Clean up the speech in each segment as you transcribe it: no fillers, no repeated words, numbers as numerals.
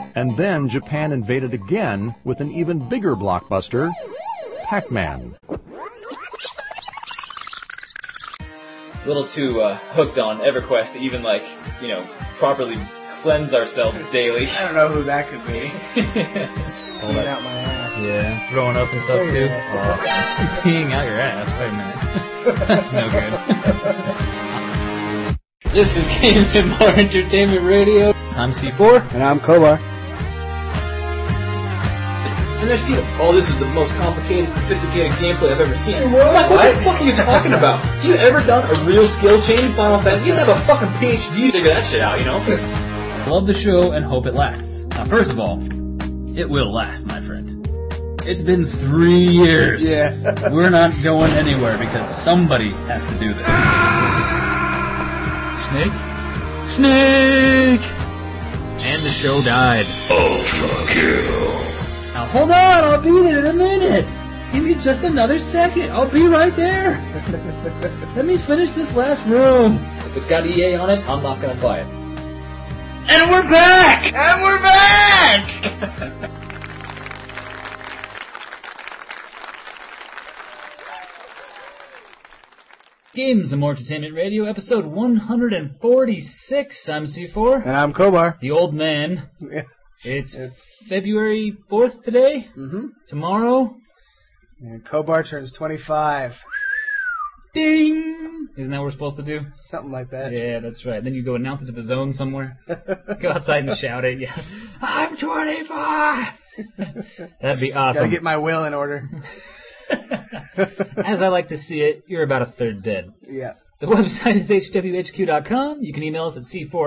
And then Japan invaded again with an even bigger blockbuster, Pac-Man. A little too hooked on EverQuest to even, properly cleanse ourselves daily. I don't know who that could be. Hold Peeing out my ass. Yeah, throwing up and stuff too. Oh. Peeing out your ass. Wait a minute. That's no good. This is Games and More Entertainment Radio. I'm C4. And I'm Kobar. And there's people, this is the most complicated, sophisticated gameplay I've ever seen. What the fuck are you talking about? Have you ever done a real skill change in Final Fantasy? You have a fucking PhD to figure that shit out, you know? Love the show and hope it lasts. Now, first of all, it will last, my friend. It's been 3 years. Yeah. We're not going anywhere because somebody has to do this. Snake? Snake! And the show died. Ultra kill. Now hold on, I'll be there in a minute. Give me just another second. I'll be right there. Let me finish this last room. If it's got EA on it, I'm not going to buy it. And we're back! And we're back! Games and More Entertainment Radio, episode 146. I'm C4. And I'm Kobar. The old man. Yeah. It's February 4th today. Mm-hmm. Tomorrow. And Kobar turns 25. Ding! Isn't that what we're supposed to do? Something like that. Yeah, that's right. Then you go announce it to the zone somewhere. Go outside and shout it. Yeah. I'm 25! That'd be awesome. Gotta get my will in order. As I like to see it, you're about a third dead. Yeah. The website is hwhq.com. You can email us at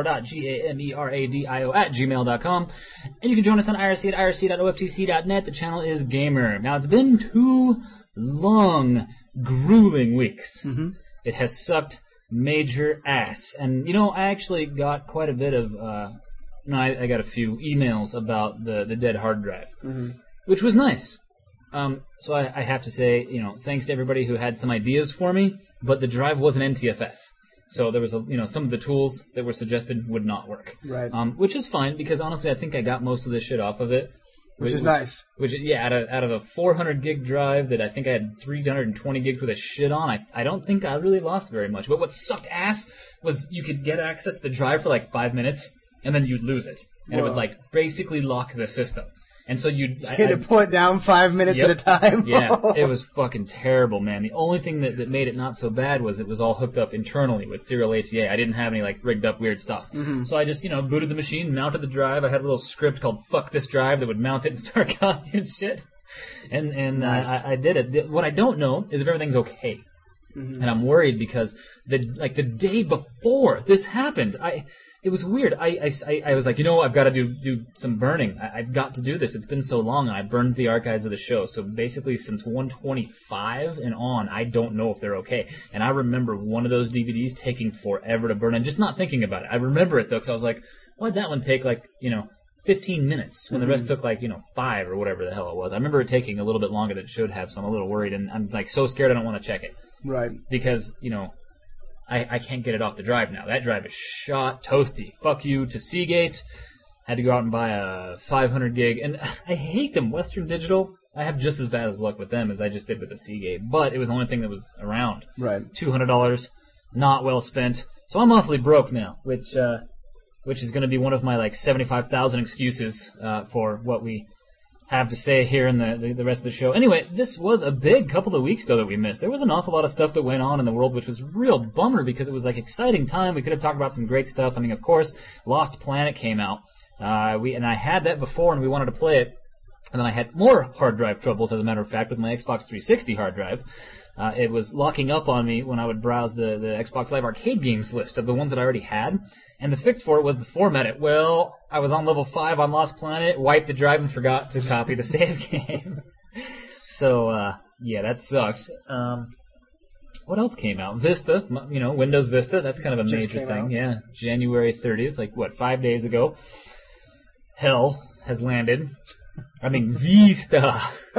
c4.gameradio@gmail.com. And you can join us on IRC at irc.oftc.net. The channel is Gamer. Now, it's been 2 long, grueling weeks. Mm-hmm. It has sucked major ass. And, I actually got quite a bit of... I got a few emails about the dead hard drive, which was nice. So I have to say, thanks to everybody who had some ideas for me, but the drive wasn't NTFS. So there was, some of the tools that were suggested would not work. Right. Which is fine, because honestly, I think I got most of this shit off of it. Which is nice. Out of a 400 gig drive that I think I had 320 gigs worth of shit on, I don't think I really lost very much. But what sucked ass was you could get access to the drive for 5 minutes, and then you'd lose it. And it would basically lock the system. And so you had to pull it down 5 minutes at a time. Yeah, it was fucking terrible, man. The only thing that made it not so bad was it was all hooked up internally with serial ATA. I didn't have any rigged up weird stuff. Mm-hmm. So I just booted the machine, mounted the drive. I had a little script called "fuck this drive" that would mount it and start copying shit. And nice. I did it. What I don't know is if everything's okay. Mm-hmm. And I'm worried because the day before this happened, it was weird. I was like, I've got to do some burning. I've got to do this. It's been so long, and I burned the archives of the show. So basically, since 125 and on, I don't know if they're okay. And I remember one of those DVDs taking forever to burn, and just not thinking about it. I remember it though, because I was like, why'd that one take 15 minutes when the rest took 5 or whatever the hell it was. I remember it taking a little bit longer than it should have, so I'm a little worried, and I'm so scared I don't want to check it. Right. Because I can't get it off the drive now. That drive is shot toasty. Fuck you to Seagate. Had to go out and buy a 500 gig. And I hate them. Western Digital, I have just as bad as luck with them as I just did with the Seagate. But it was the only thing that was around. Right. $200, not well spent. So I'm awfully broke now, which is going to be one of my 75,000 excuses for what we have to say here in the rest of the show. Anyway, this was a big couple of weeks, though, that we missed. There was an awful lot of stuff that went on in the world, which was a real bummer because it was exciting time. We could have talked about some great stuff. I mean, of course, Lost Planet came out. And I had that before, and we wanted to play it. And then I had more hard drive troubles, as a matter of fact, with my Xbox 360 hard drive. It was locking up on me when I would browse the Xbox Live Arcade games list of the ones that I already had. And the fix for it was to format it. Well, I was on level 5 on Lost Planet, wiped the drive, and forgot to copy the save game. So, yeah, that sucks. What else came out? Vista, Windows Vista, that's kind of a major thing. Yeah, January 30th, 5 days ago. Hell has landed. I mean, Vista.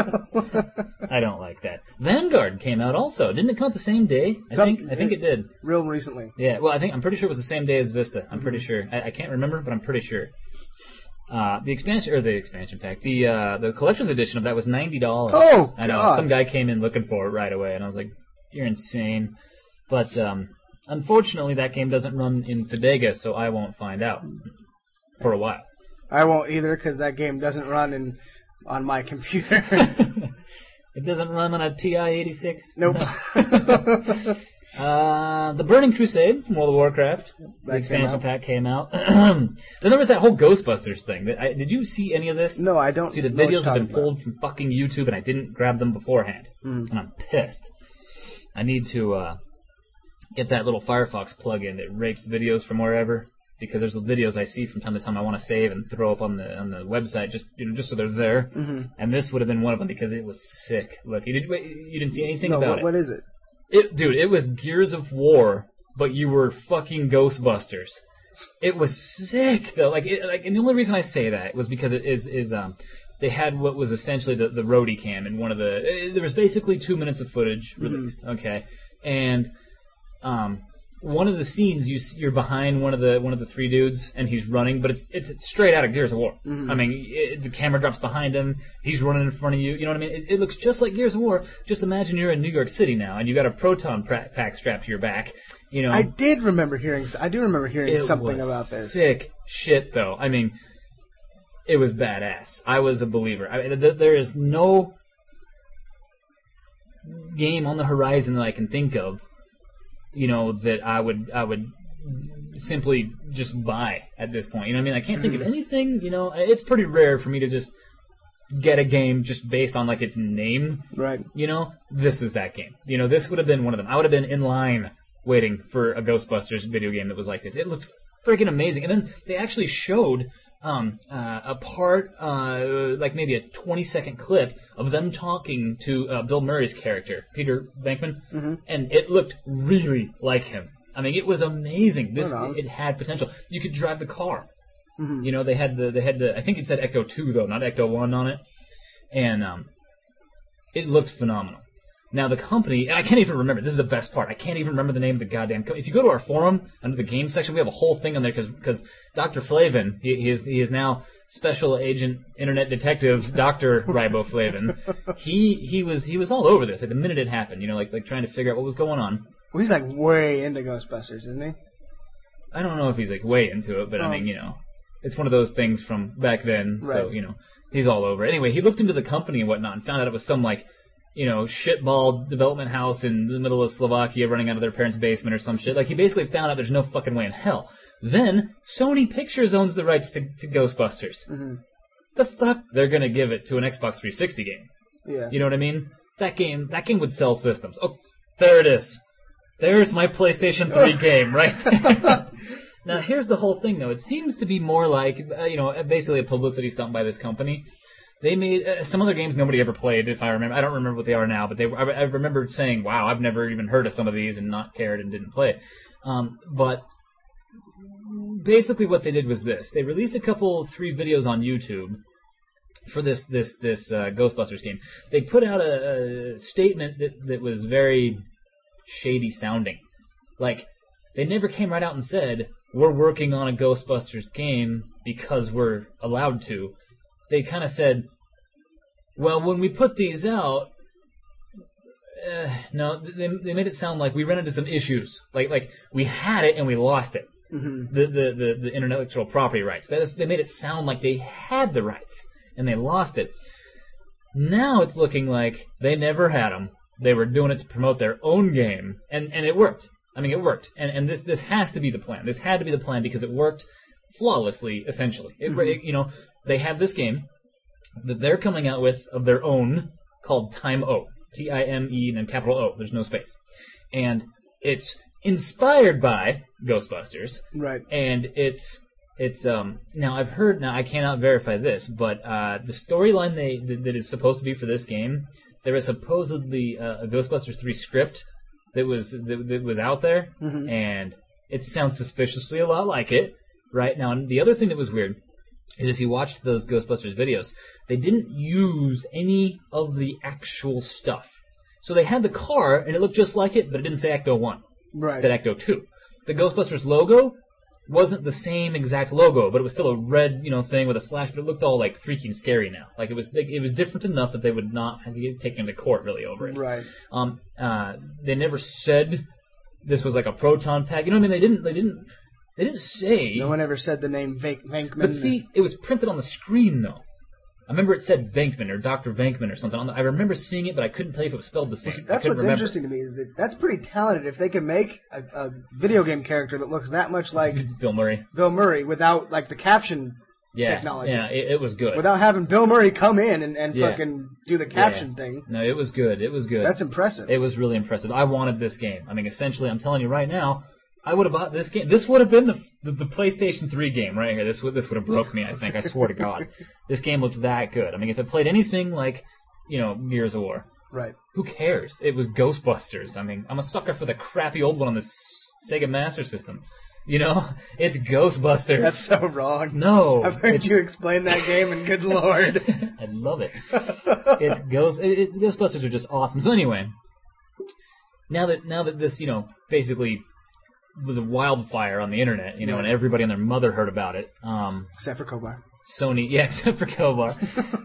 I don't like that. Vanguard came out also. Didn't it come out the same day? I think it did. Real recently. Yeah, well, I'm pretty sure it was the same day as Vista. I'm pretty sure. I can't remember, but I'm pretty sure. The expansion pack, the collector's edition of that was $90. Oh, I know. God. Some guy came in looking for it right away, and I was like, "You're insane." But unfortunately, that game doesn't run in Sega, so I won't find out for a while. I won't either because that game doesn't run on my computer. It doesn't run on a TI-86? Nope. The Burning Crusade from World of Warcraft, the expansion pack came out. Then there was that whole Ghostbusters thing. Did you see any of this? No, I don't. See, the videos have been pulled from fucking YouTube, and I didn't grab them beforehand. And I'm pissed. I need to get that little Firefox plugin that rapes videos from wherever, because there's videos I see from time to time I want to save and throw up on the website just so they're there. And this would have been one of them because it was sick. Look, you didn't see anything about it. What is it? Dude, it was Gears of War, but you were fucking Ghostbusters. It was sick though. And the only reason I say that was because it is they had what was essentially the roadie cam in one of the. There was basically 2 minutes of footage released. Okay, and one of the scenes you're behind one of the three dudes and he's running, but it's straight out of Gears of War. I mean, the camera drops behind him, he's running in front of you. You know what I mean? It looks just like Gears of War. Just imagine you're in New York City now and you got a proton pack strapped to your back. You know. I do remember hearing something about this. Sick shit though. I mean, it was badass. I was a believer. I mean, there is no game on the horizon that I can think of, you know, that I would simply just buy at this point. You know what I mean? I can't think of anything, you know. It's pretty rare for me to just get a game just based on, like, its name. Right. You know? This is that game. You know, this would have been one of them. I would have been in line waiting for a Ghostbusters video game that was like this. It looked freaking amazing. And then they actually showed a part, like maybe a 20-second clip of them talking to Bill Murray's character, Peter Venkman, and it looked really like him. I mean, it was amazing. It had potential. You could drive the car. You know, they had the I think it said Ecto 2 though, not Ecto 1 on it, and it looked phenomenal. Now the company, and I can't even remember. This is the best part. I can't even remember the name of the goddamn company. If you go to our forum under the game section, we have a whole thing on there because Dr. Flavin, he is now Special Agent Internet Detective Dr. Riboflavin. He was all over this at the minute it happened. You know, like trying to figure out what was going on. Well, he's like way into Ghostbusters, isn't he? I don't know if he's like way into it, but I mean, you know, it's one of those things from back then. Right. So you know, he's all over. Anyway, he looked into the company and whatnot and found out it was some like, you know, shitball development house in the middle of Slovakia running out of their parents' basement or some shit. Like, he basically found out there's no fucking way in hell. Then, Sony Pictures owns the rights to Ghostbusters. The fuck? They're gonna give it to an Xbox 360 game. Yeah. You know what I mean? That game would sell systems. Oh, there it is. There's my PlayStation 3 game, right? Now, here's the whole thing, though. It seems to be more like, you know, basically a publicity stunt by this company. They made some other games nobody ever played, if I remember. I don't remember what they are now, but I remember saying, wow, I've never even heard of some of these and not cared and didn't play. But basically what they did was this. They released 3 videos on YouTube for this Ghostbusters game. They put out a statement that was very shady sounding. Like, they never came right out and said, we're working on a Ghostbusters game because we're allowed to. They kind of said, well, when we put these out, no, they made it sound like we ran into some issues. Like we had it and we lost it. The intellectual property rights. They made it sound like they had the rights and they lost it. Now it's looking like they never had them. They were doing it to promote their own game, and it worked. I mean, it worked. And this has to be the plan. This had to be the plan because it worked flawlessly, essentially. You know, they have this game that they're coming out with of their own called Time O. Time and then capital O. There's no space. And it's inspired by Ghostbusters. Right. And it's now I've heard, now I cannot verify this, but the storyline that is supposed to be for this game, there was supposedly a Ghostbusters 3 script that was out there, and it sounds suspiciously a lot like it. Right. Now, the other thing that was weird is if you watched those Ghostbusters videos, they didn't use any of the actual stuff. So they had the car, and it looked just like it, but it didn't say Ecto 1. Right. It said Ecto 2. The Ghostbusters logo wasn't the same exact logo, but it was still a red, thing with a slash, but it looked all like freaking scary now. Like it was different enough that they would not have to get taken to court really over it. Right. They never said this was like a proton pack. You know what I mean? They didn't say. No one ever said the name Venkman. But see, it was printed on the screen though. I remember it said Venkman or Dr. Venkman or something. I remember seeing it, but I couldn't tell you if it was spelled the same. That's what's interesting to me. Is that that's pretty talented if they can make a video game character that looks that much like Bill Murray without like the caption technology. Yeah, it was good. Without having Bill Murray come in and fucking do the caption thing. No, it was good. It was good. That's impressive. It was really impressive. I wanted this game. I mean, essentially, I'm telling you right now, I would have bought this game. This would have been the PlayStation 3 game right here. This would have broke me, I think. I swear to God. This game looked that good. I mean, if it played anything like, Gears of War. Right. Who cares? It was Ghostbusters. I mean, I'm a sucker for the crappy old one on the Sega Master System. It's Ghostbusters. That's so wrong. No. I've heard you explain that game, and good Lord. I love it. Ghostbusters are just awesome. So anyway, now that this, basically was a wildfire on the internet, and everybody and their mother heard about it. Except for Kobar. Sony, except for Kobar.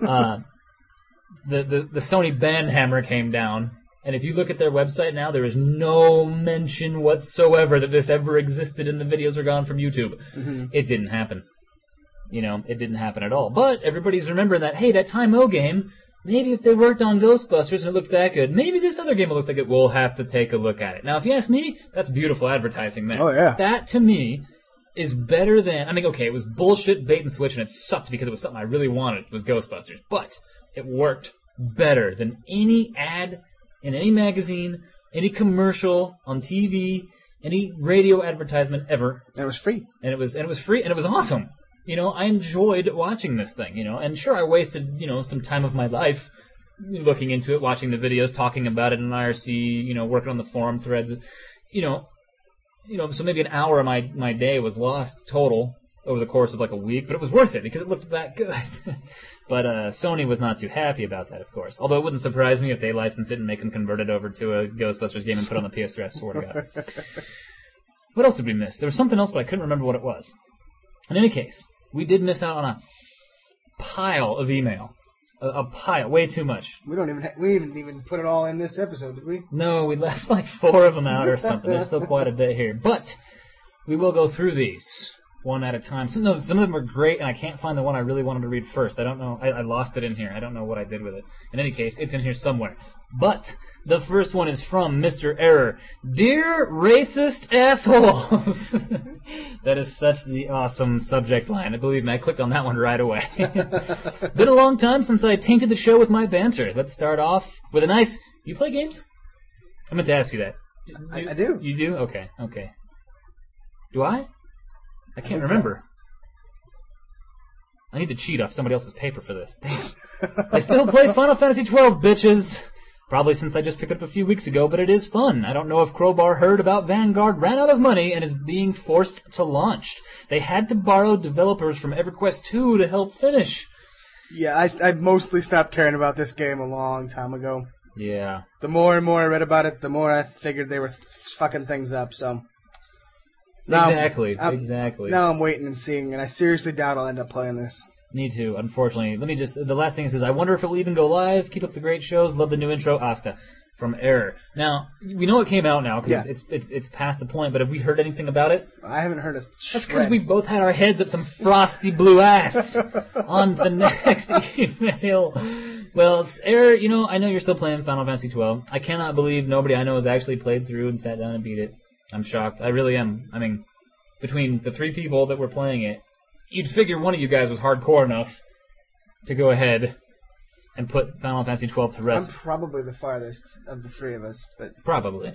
The Sony banhammer came down, and if you look at their website now, there is no mention whatsoever that this ever existed, and the videos are gone from YouTube. Mm-hmm. It didn't happen. It didn't happen at all. But everybody's remembering that, hey, that Time-O game, maybe if they worked on Ghostbusters and it looked that good, maybe this other game will look like it. We'll have to take a look at it. Now, if you ask me, that's beautiful advertising there. Oh, yeah. That, to me, is better than... I mean, okay, it was bullshit bait and switch, and it sucked because it was something I really wanted, was Ghostbusters. But it worked better than any ad in any magazine, any commercial on TV, any radio advertisement ever. And it was free. And it was free, and it was awesome. I enjoyed watching this thing, and sure, I wasted, some time of my life looking into it, watching the videos, talking about it in IRC, working on the forum threads, so maybe an hour of my day was lost total over the course of like a week, but it was worth it because it looked that good. But Sony was not too happy about that, of course. Although it wouldn't surprise me if they license it and make them convert it over to a Ghostbusters game and put it on the PS3, I swear to God. What else did we miss? There was something else, but I couldn't remember what it was. In any case, we did miss out on a pile of email. A pile, way too much. We didn't even put it all in this episode, did we? No, we left like 4 of them out or something. There's still quite a bit here. But we will go through these one at a time. Some of them are great, and I can't find the one I really wanted to read first. I don't know. I lost it in here. I don't know what I did with it. In any case, it's in here somewhere. But the first one is from Mr. Error. Dear racist assholes. That is such the awesome subject line. Believe me, I clicked on that one right away. Been a long time since I tainted the show with my banter. Let's start off with a nice... You play games? I meant to ask you that. I do. You do? Okay. Do I? I can't remember. I need to cheat off somebody else's paper for this. Damn. I still play Final Fantasy XII, bitches. Probably since I just picked it up a few weeks ago, but it is fun. I don't know if Crowbar heard about Vanguard ran out of money and is being forced to launch. They had to borrow developers from EverQuest 2 to help finish. Yeah, I mostly stopped caring about this game a long time ago. Yeah. The more and more I read about it, the more I figured they were fucking things up, so... Exactly. Now I'm waiting and seeing, and I seriously doubt I'll end up playing this. Me too, unfortunately. The last thing is I wonder if it will even go live. Keep up the great shows. Love the new intro, Asta. From Error. Now, we know it came out now, because it's past the point, but have we heard anything about it? I haven't heard a That's because we both had our heads up some frosty blue ass on the next email. Well, Error, I know you're still playing Final Fantasy XII. I cannot believe nobody I know has actually played through and sat down and beat it. I'm shocked. I really am. I mean, between the 3 people that were playing it, you'd figure one of you guys was hardcore enough to go ahead and put Final Fantasy XII to rest. I'm probably the farthest of the 3 of us, but... Probably.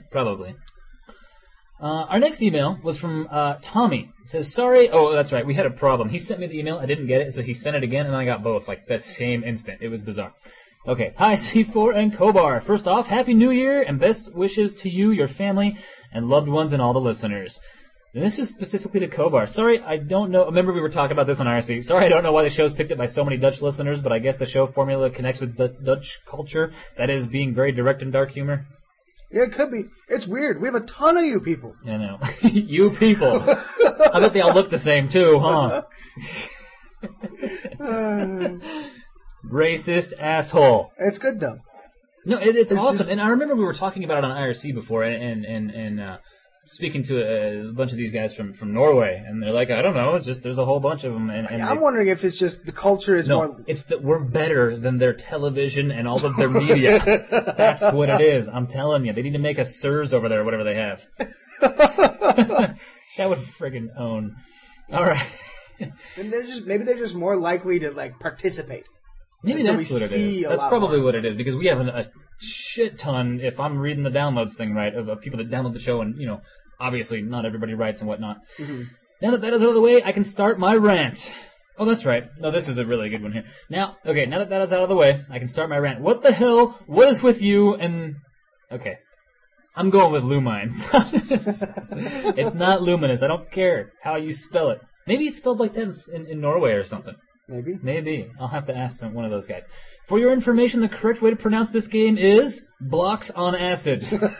Our next email was from Tommy. It says, sorry... Oh, that's right. We had a problem. He sent me the email. I didn't get it, so he sent it again, and I got both, like, that same instant. It was bizarre. Okay. Hi, C4 and Kobar. First off, Happy New Year, and best wishes to you, your family, and loved ones, and all the listeners. And this is specifically to Kobar. Sorry, I don't know... Remember we were talking about this on IRC. Sorry, I don't know why the show's picked up by so many Dutch listeners, but I guess the show formula connects with Dutch culture. That is, being very direct and dark humor. Yeah, it could be. It's weird. We have a ton of you people. I know. You people. I bet they all look the same, too, huh? Racist asshole. It's good, though. No, it's awesome. just- And I remember we were talking about it on IRC before, and speaking to a bunch of these guys from Norway, and they're like, I don't know, it's just there's a whole bunch of them. And I'm wondering if it's just the culture is more... No, it's that we're better than their television and all of their media. That's what it is. I'm telling you. They need to make a SIRS over there or whatever they have. That would friggin' own. All right. And maybe they're just more likely to, like, participate. Maybe And so that's we what it see is. a That's lot probably more. what it is, because we have a shit ton, if I'm reading the downloads thing right, of people that download the show, and, you know, obviously not everybody writes and whatnot. Mm-hmm. Now that is out of the way, I can start my rant. Oh, that's right. No, this is a really good one here. Now that is out of the way, I can start my rant. What the hell? What is with you and... Okay. I'm going with Lumines. It's not Luminous. I don't care how you spell it. Maybe it's spelled like that in Norway or something. Maybe. I'll have to ask one of those guys. For your information, the correct way to pronounce this game is Blocks on Acid.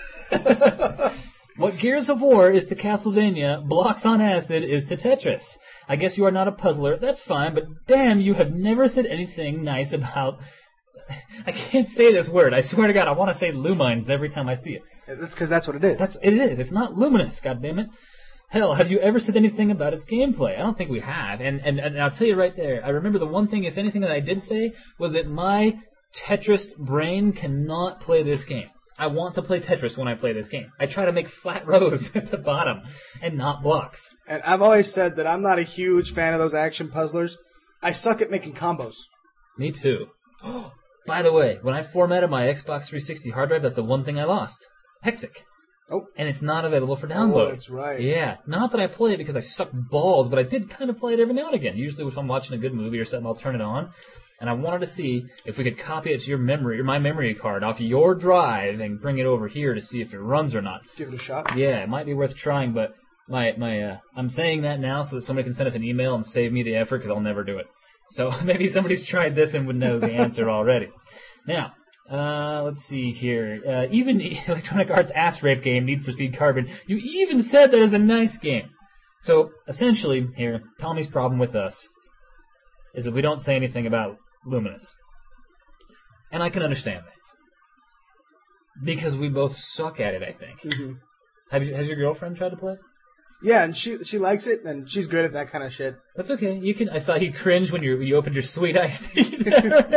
What Gears of War is to Castlevania, Blocks on Acid is to Tetris. I guess you are not a puzzler. That's fine, but damn, you have never said anything nice about... I can't say this word. I swear to God, I want to say Lumines every time I see it. That's because that's what it is. It is. It's not luminous, goddammit. Hell, have you ever said anything about its gameplay? I don't think we have. And I'll tell you right there, I remember the one thing, if anything, that I did say was that my Tetris brain cannot play this game. I want to play Tetris when I play this game. I try to make flat rows at the bottom and not blocks. And I've always said that I'm not a huge fan of those action puzzlers. I suck at making combos. Me too. By the way, when I formatted my Xbox 360 hard drive, that's the one thing I lost. Hexic. Oh. And it's not available for download. Oh, that's right. Yeah. Not that I play it because I suck balls, but I did kind of play it every now and again. Usually if I'm watching a good movie or something, I'll turn it on. And I wanted to see if we could copy it to your memory, or my memory card, off your drive and bring it over here to see if it runs or not. Give it a shot. Yeah, it might be worth trying, but I'm saying that now so that somebody can send us an email and save me the effort, because I'll never do it. So maybe somebody's tried this and would know the answer already. Now, let's see here. Even Electronic Arts' ass rape game, Need for Speed Carbon, you even said that is a nice game. So, essentially, here, Tommy's problem with us is that we don't say anything about Luminous. And I can understand that. Because we both suck at it, I think. Mm-hmm. Has your girlfriend tried to play it? Yeah, and she likes it, and she's good at that kind of shit. That's okay. I saw you cringe when you opened your sweet iced tea.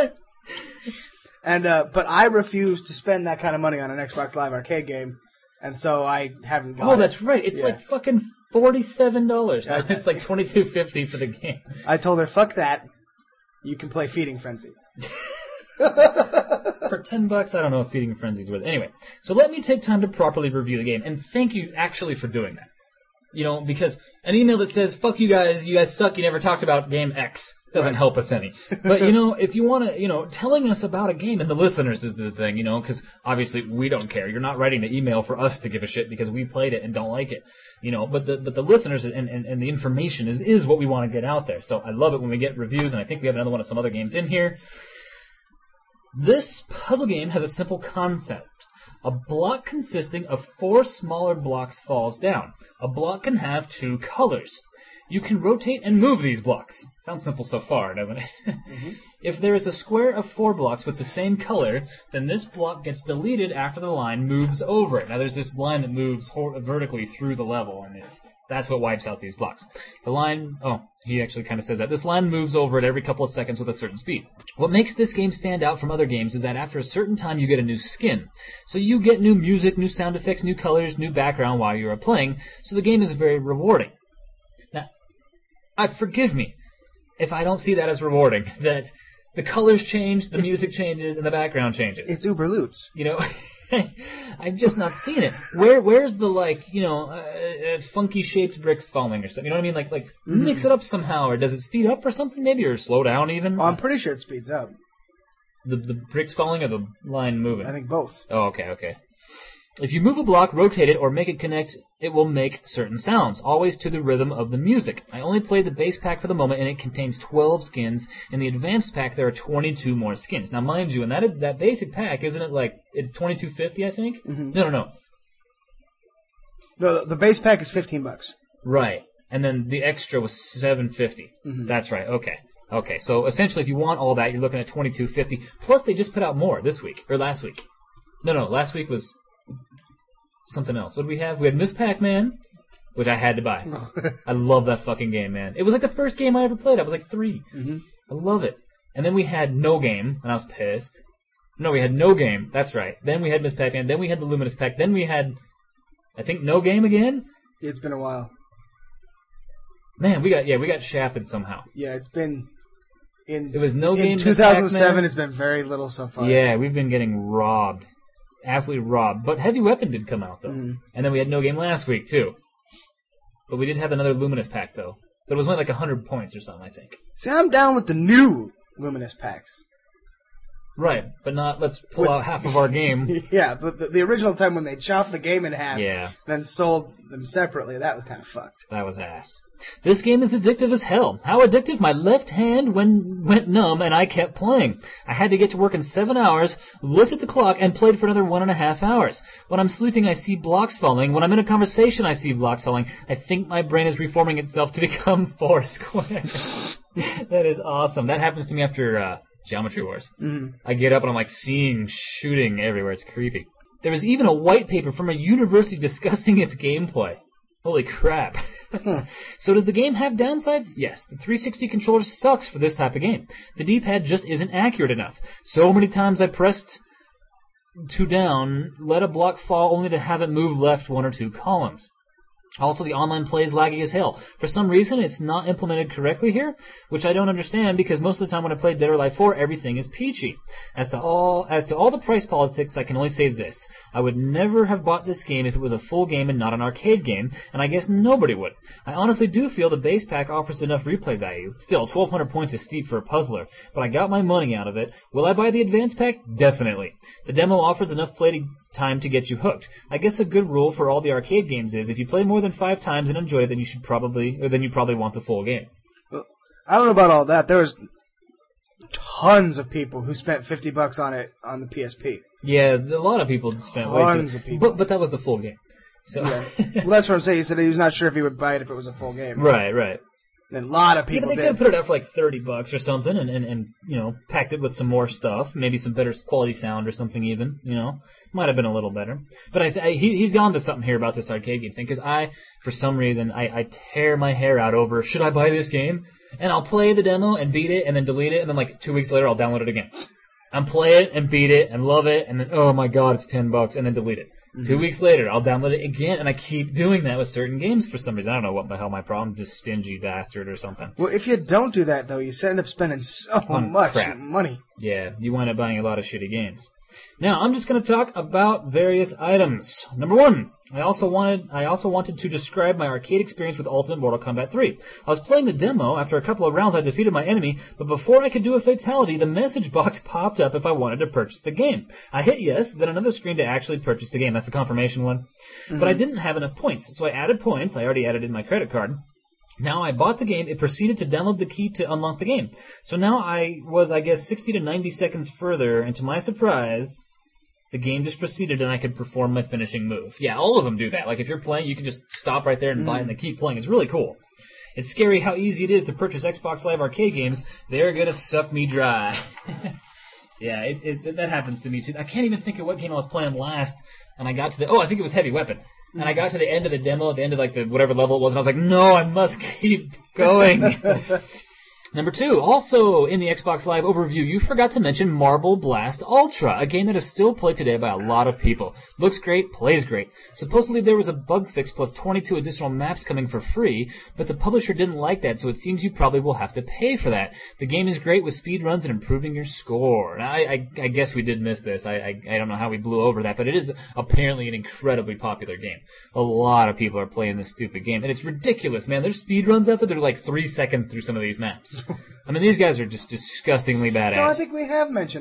And but I refuse to spend that kind of money on an Xbox Live Arcade game, and so I haven't got it. Oh, that's right. It's like fucking $47. Yeah. It's like $22.50 for the game. I told her, fuck that. You can play Feeding Frenzy. For $10, I don't know if Feeding Frenzy's worth it. Anyway, so let me take time to properly review the game, and thank you actually for doing that. You know, because an email that says, fuck you guys suck, you never talked about game X, doesn't help us any. But, you know, if you want to, you know, telling us about a game, and the listeners is the thing, you know, because obviously we don't care. You're not writing the email for us to give a shit because we played it and don't like it. You know, but the listeners and the information is what we want to get out there. So I love it when we get reviews, and I think we have another one of some other games in here. This puzzle game has a simple concept. A block consisting of 4 smaller blocks falls down. A block can have 2 colors. You can rotate and move these blocks. Sounds simple so far, doesn't it? Mm-hmm. If there is a square of 4 blocks with the same color, then this block gets deleted after the line moves over it. Now there's this line that moves vertically through the level, and that's what wipes out these blocks. The line, he actually kind of says that. This line moves over it every couple of seconds with a certain speed. What makes this game stand out from other games is that after a certain time you get a new skin. So you get new music, new sound effects, new colors, new background while you are playing, so the game is very rewarding. Now, forgive me if I don't see that as rewarding, that the colors change, the music changes, and the background changes. It's Uber Lutz. You know, I've just not seen it. Where's the, like, you know, funky shaped bricks falling or something? You know what I mean? Like mix it up somehow, or does it speed up or something maybe, or slow down even? Oh, I'm pretty sure it speeds up. The bricks falling or the line moving? I think both. Oh, okay. If you move a block, rotate it, or make it connect, it will make certain sounds, always to the rhythm of the music. I only played the base pack for the moment, and it contains 12 skins. In the advanced pack, there are 22 more skins. Now, mind you, in that basic pack, isn't it like, it's $22.50, I think? Mm-hmm. No. The base pack is $15. Right. And then the extra was $7.50. Mm-hmm. That's right. Okay. So essentially, if you want all that, you're looking at $22.50. Plus, they just put out more this week or last week. No. Last week was something else. What did we have? We had Miss Pac-Man, which I had to buy. I love that fucking game, man. It was like the first game I ever played. I was like 3. Mm-hmm. I love it. And then we had No Game, and I was pissed. No, we had No Game. That's right. Then we had Miss Pac-Man. Then we had the Luminous Pack. Then we had, I think, No Game again. It's been a while. Man, we got shafted somehow. Yeah, it's been It was No Game. In 2007, it's been very little so far. Yeah, we've been getting robbed. Absolutely robbed. But Heavy Weapon did come out, though. Mm-hmm. And then we had No Game last week, too. But we did have another Luminous Pack, though. But it was only like 100 points or something, I think. See, I'm down with the new Luminous packs. Right, but not let's pull out half of our game. Yeah, but the original time when they chopped the game in half, then sold them separately, that was kind of fucked. That was ass. This game is addictive as hell. How addictive? My left hand went numb and I kept playing. I had to get to work in 7 hours, looked at the clock, and played for another 1.5 hours. When I'm sleeping, I see blocks falling. When I'm in a conversation, I see blocks falling. I think my brain is reforming itself to become Foursquare. That is awesome. That happens to me after Geometry Wars. Mm-hmm. I get up and I'm like seeing shooting everywhere. It's creepy. There was even a white paper from a university discussing its gameplay. Holy crap. So does the game have downsides? Yes. The 360 controller sucks for this type of game. The D-pad just isn't accurate enough. So many times I pressed 2 down, let a block fall only to have it move left 1 or 2 columns. Also, the online play is laggy as hell. For some reason, it's not implemented correctly here, which I don't understand because most of the time when I played Dead or Alive 4, everything is peachy. As to all the price politics, I can only say this. I would never have bought this game if it was a full game and not an arcade game, and I guess nobody would. I honestly do feel the base pack offers enough replay value. Still, 1,200 points is steep for a puzzler, but I got my money out of it. Will I buy the advanced pack? Definitely. The demo offers enough play time to get you hooked. I guess a good rule for all the arcade games is if you play more than 5 times and enjoy it, then you probably want the full game. Well, I don't know about all that. There was tons of people who spent $50 on it on the PSP. Yeah, a lot of people spent tons of people. But that was the full game. So yeah. Well, that's what I'm saying. He said he was not sure if he would buy it if it was a full game. Right. And a lot of people but they could have put it up for like $30 or something, and packed it with some more stuff, maybe some better quality sound or something even. Might have been a little better. But he's gone to something here about this arcade game thing because for some reason, I tear my hair out over should I buy this game, and I'll play the demo and beat it and then delete it, and then like 2 weeks later I'll download it again. And play it and beat it and love it, and then oh my god, it's $10, and then delete it. Mm-hmm. 2 weeks later, I'll download it again, and I keep doing that with certain games for some reason. I don't know what the hell my problem, just stingy bastard or something. Well, if you don't do that, though, you end up spending so much money. Yeah, you wind up buying a lot of shitty games. Now, I'm just going to talk about various items. Number 1, I also wanted to describe my arcade experience with Ultimate Mortal Kombat 3. I was playing the demo. After a couple of rounds, I defeated my enemy, but before I could do a fatality, the message box popped up if I wanted to purchase the game. I hit yes, then another screen to actually purchase the game. That's the confirmation one. Mm-hmm. But I didn't have enough points, so I added points. I already added in my credit card. Now I bought the game, it proceeded to download the key to unlock the game. So now I was, 60 to 90 seconds further, and to my surprise, the game just proceeded and I could perform my finishing move. Yeah, all of them do that. Like if you're playing, you can just stop right there and buy it and keep playing. It's really cool. It's scary how easy it is to purchase Xbox Live Arcade games. They're gonna suck me dry. Yeah, that happens to me too. I can't even think of what game I was playing last, and I got to I think it was Heavy Weapon. And I got to the end of the demo, at the end of like the whatever level it was, and I was like, no, I must keep going. Number 2, also in the Xbox Live overview, you forgot to mention Marble Blast Ultra, a game that is still played today by a lot of people. Looks great, plays great. Supposedly there was a bug fix plus 22 additional maps coming for free, but the publisher didn't like that, so it seems you probably will have to pay for that. The game is great with speedruns and improving your score. Now, I guess we did miss this. I don't know how we blew over that, but it is apparently an incredibly popular game. A lot of people are playing this stupid game, and it's ridiculous, man. There's speedruns out there that are like 3 seconds through some of these maps. I mean, these guys are just disgustingly badass. No, I think we have mentioned that.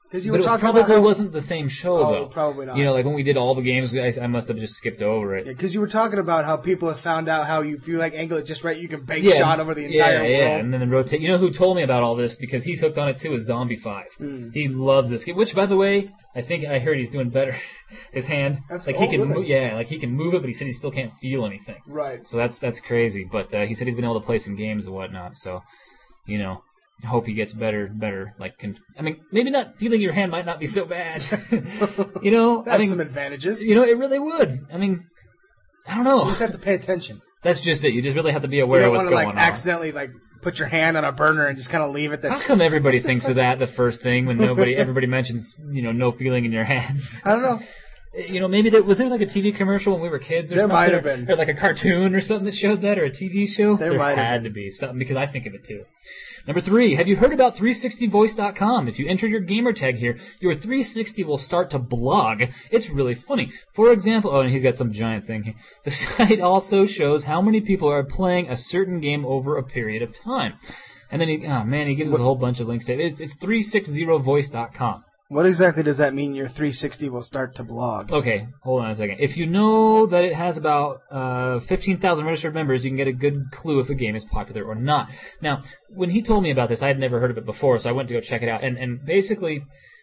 Because you But were it talking probably about how... wasn't the same show, Oh, though. probably not. You know, like when we did all the games, I must have just skipped over it. Yeah, because you were talking about how people have found out how if you angle it just right, you can bank shot over the entire world. Yeah, and then rotate. You know who told me about all this because he's hooked on it too? Is Zombie 5. He loves this game. Which, by the way, I think I heard he's doing better. His hand, That's like he can, like he can move it, but he said he still can't feel anything. Right. So that's crazy. But he said he's been able to play some games and whatnot. So, you know. I hope he gets better. Like, I mean, maybe not feeling your hand might not be so bad. You know, That's some advantages. You know, it really would. I mean, I don't know. You just have to pay attention. That's just it. You just really have to be aware of what's going on. You don't want to accidentally put your hand on a burner and just kind of leave it there. How come everybody thinks of that the first thing when everybody mentions no feeling in your hands? I don't know. You know, maybe was there like a TV commercial when we were kids or something? There might have been. Or like a cartoon or something that showed that, or a TV show? There might had to be something because I think of it too. Number 3, have you heard about 360voice.com? If you enter your gamer tag here, your 360 will start to blog. It's really funny. For example, and he's got some giant thing here. The site also shows how many people are playing a certain game over a period of time. And then he gives us a whole bunch of links to it. It's 360voice.com. What exactly does that mean, your 360 will start to blog? Okay, hold on a second. If you know that it has about 15,000 registered members, you can get a good clue if a game is popular or not. Now, when he told me about this, I had never heard of it before, so I went to go check it out. And basically,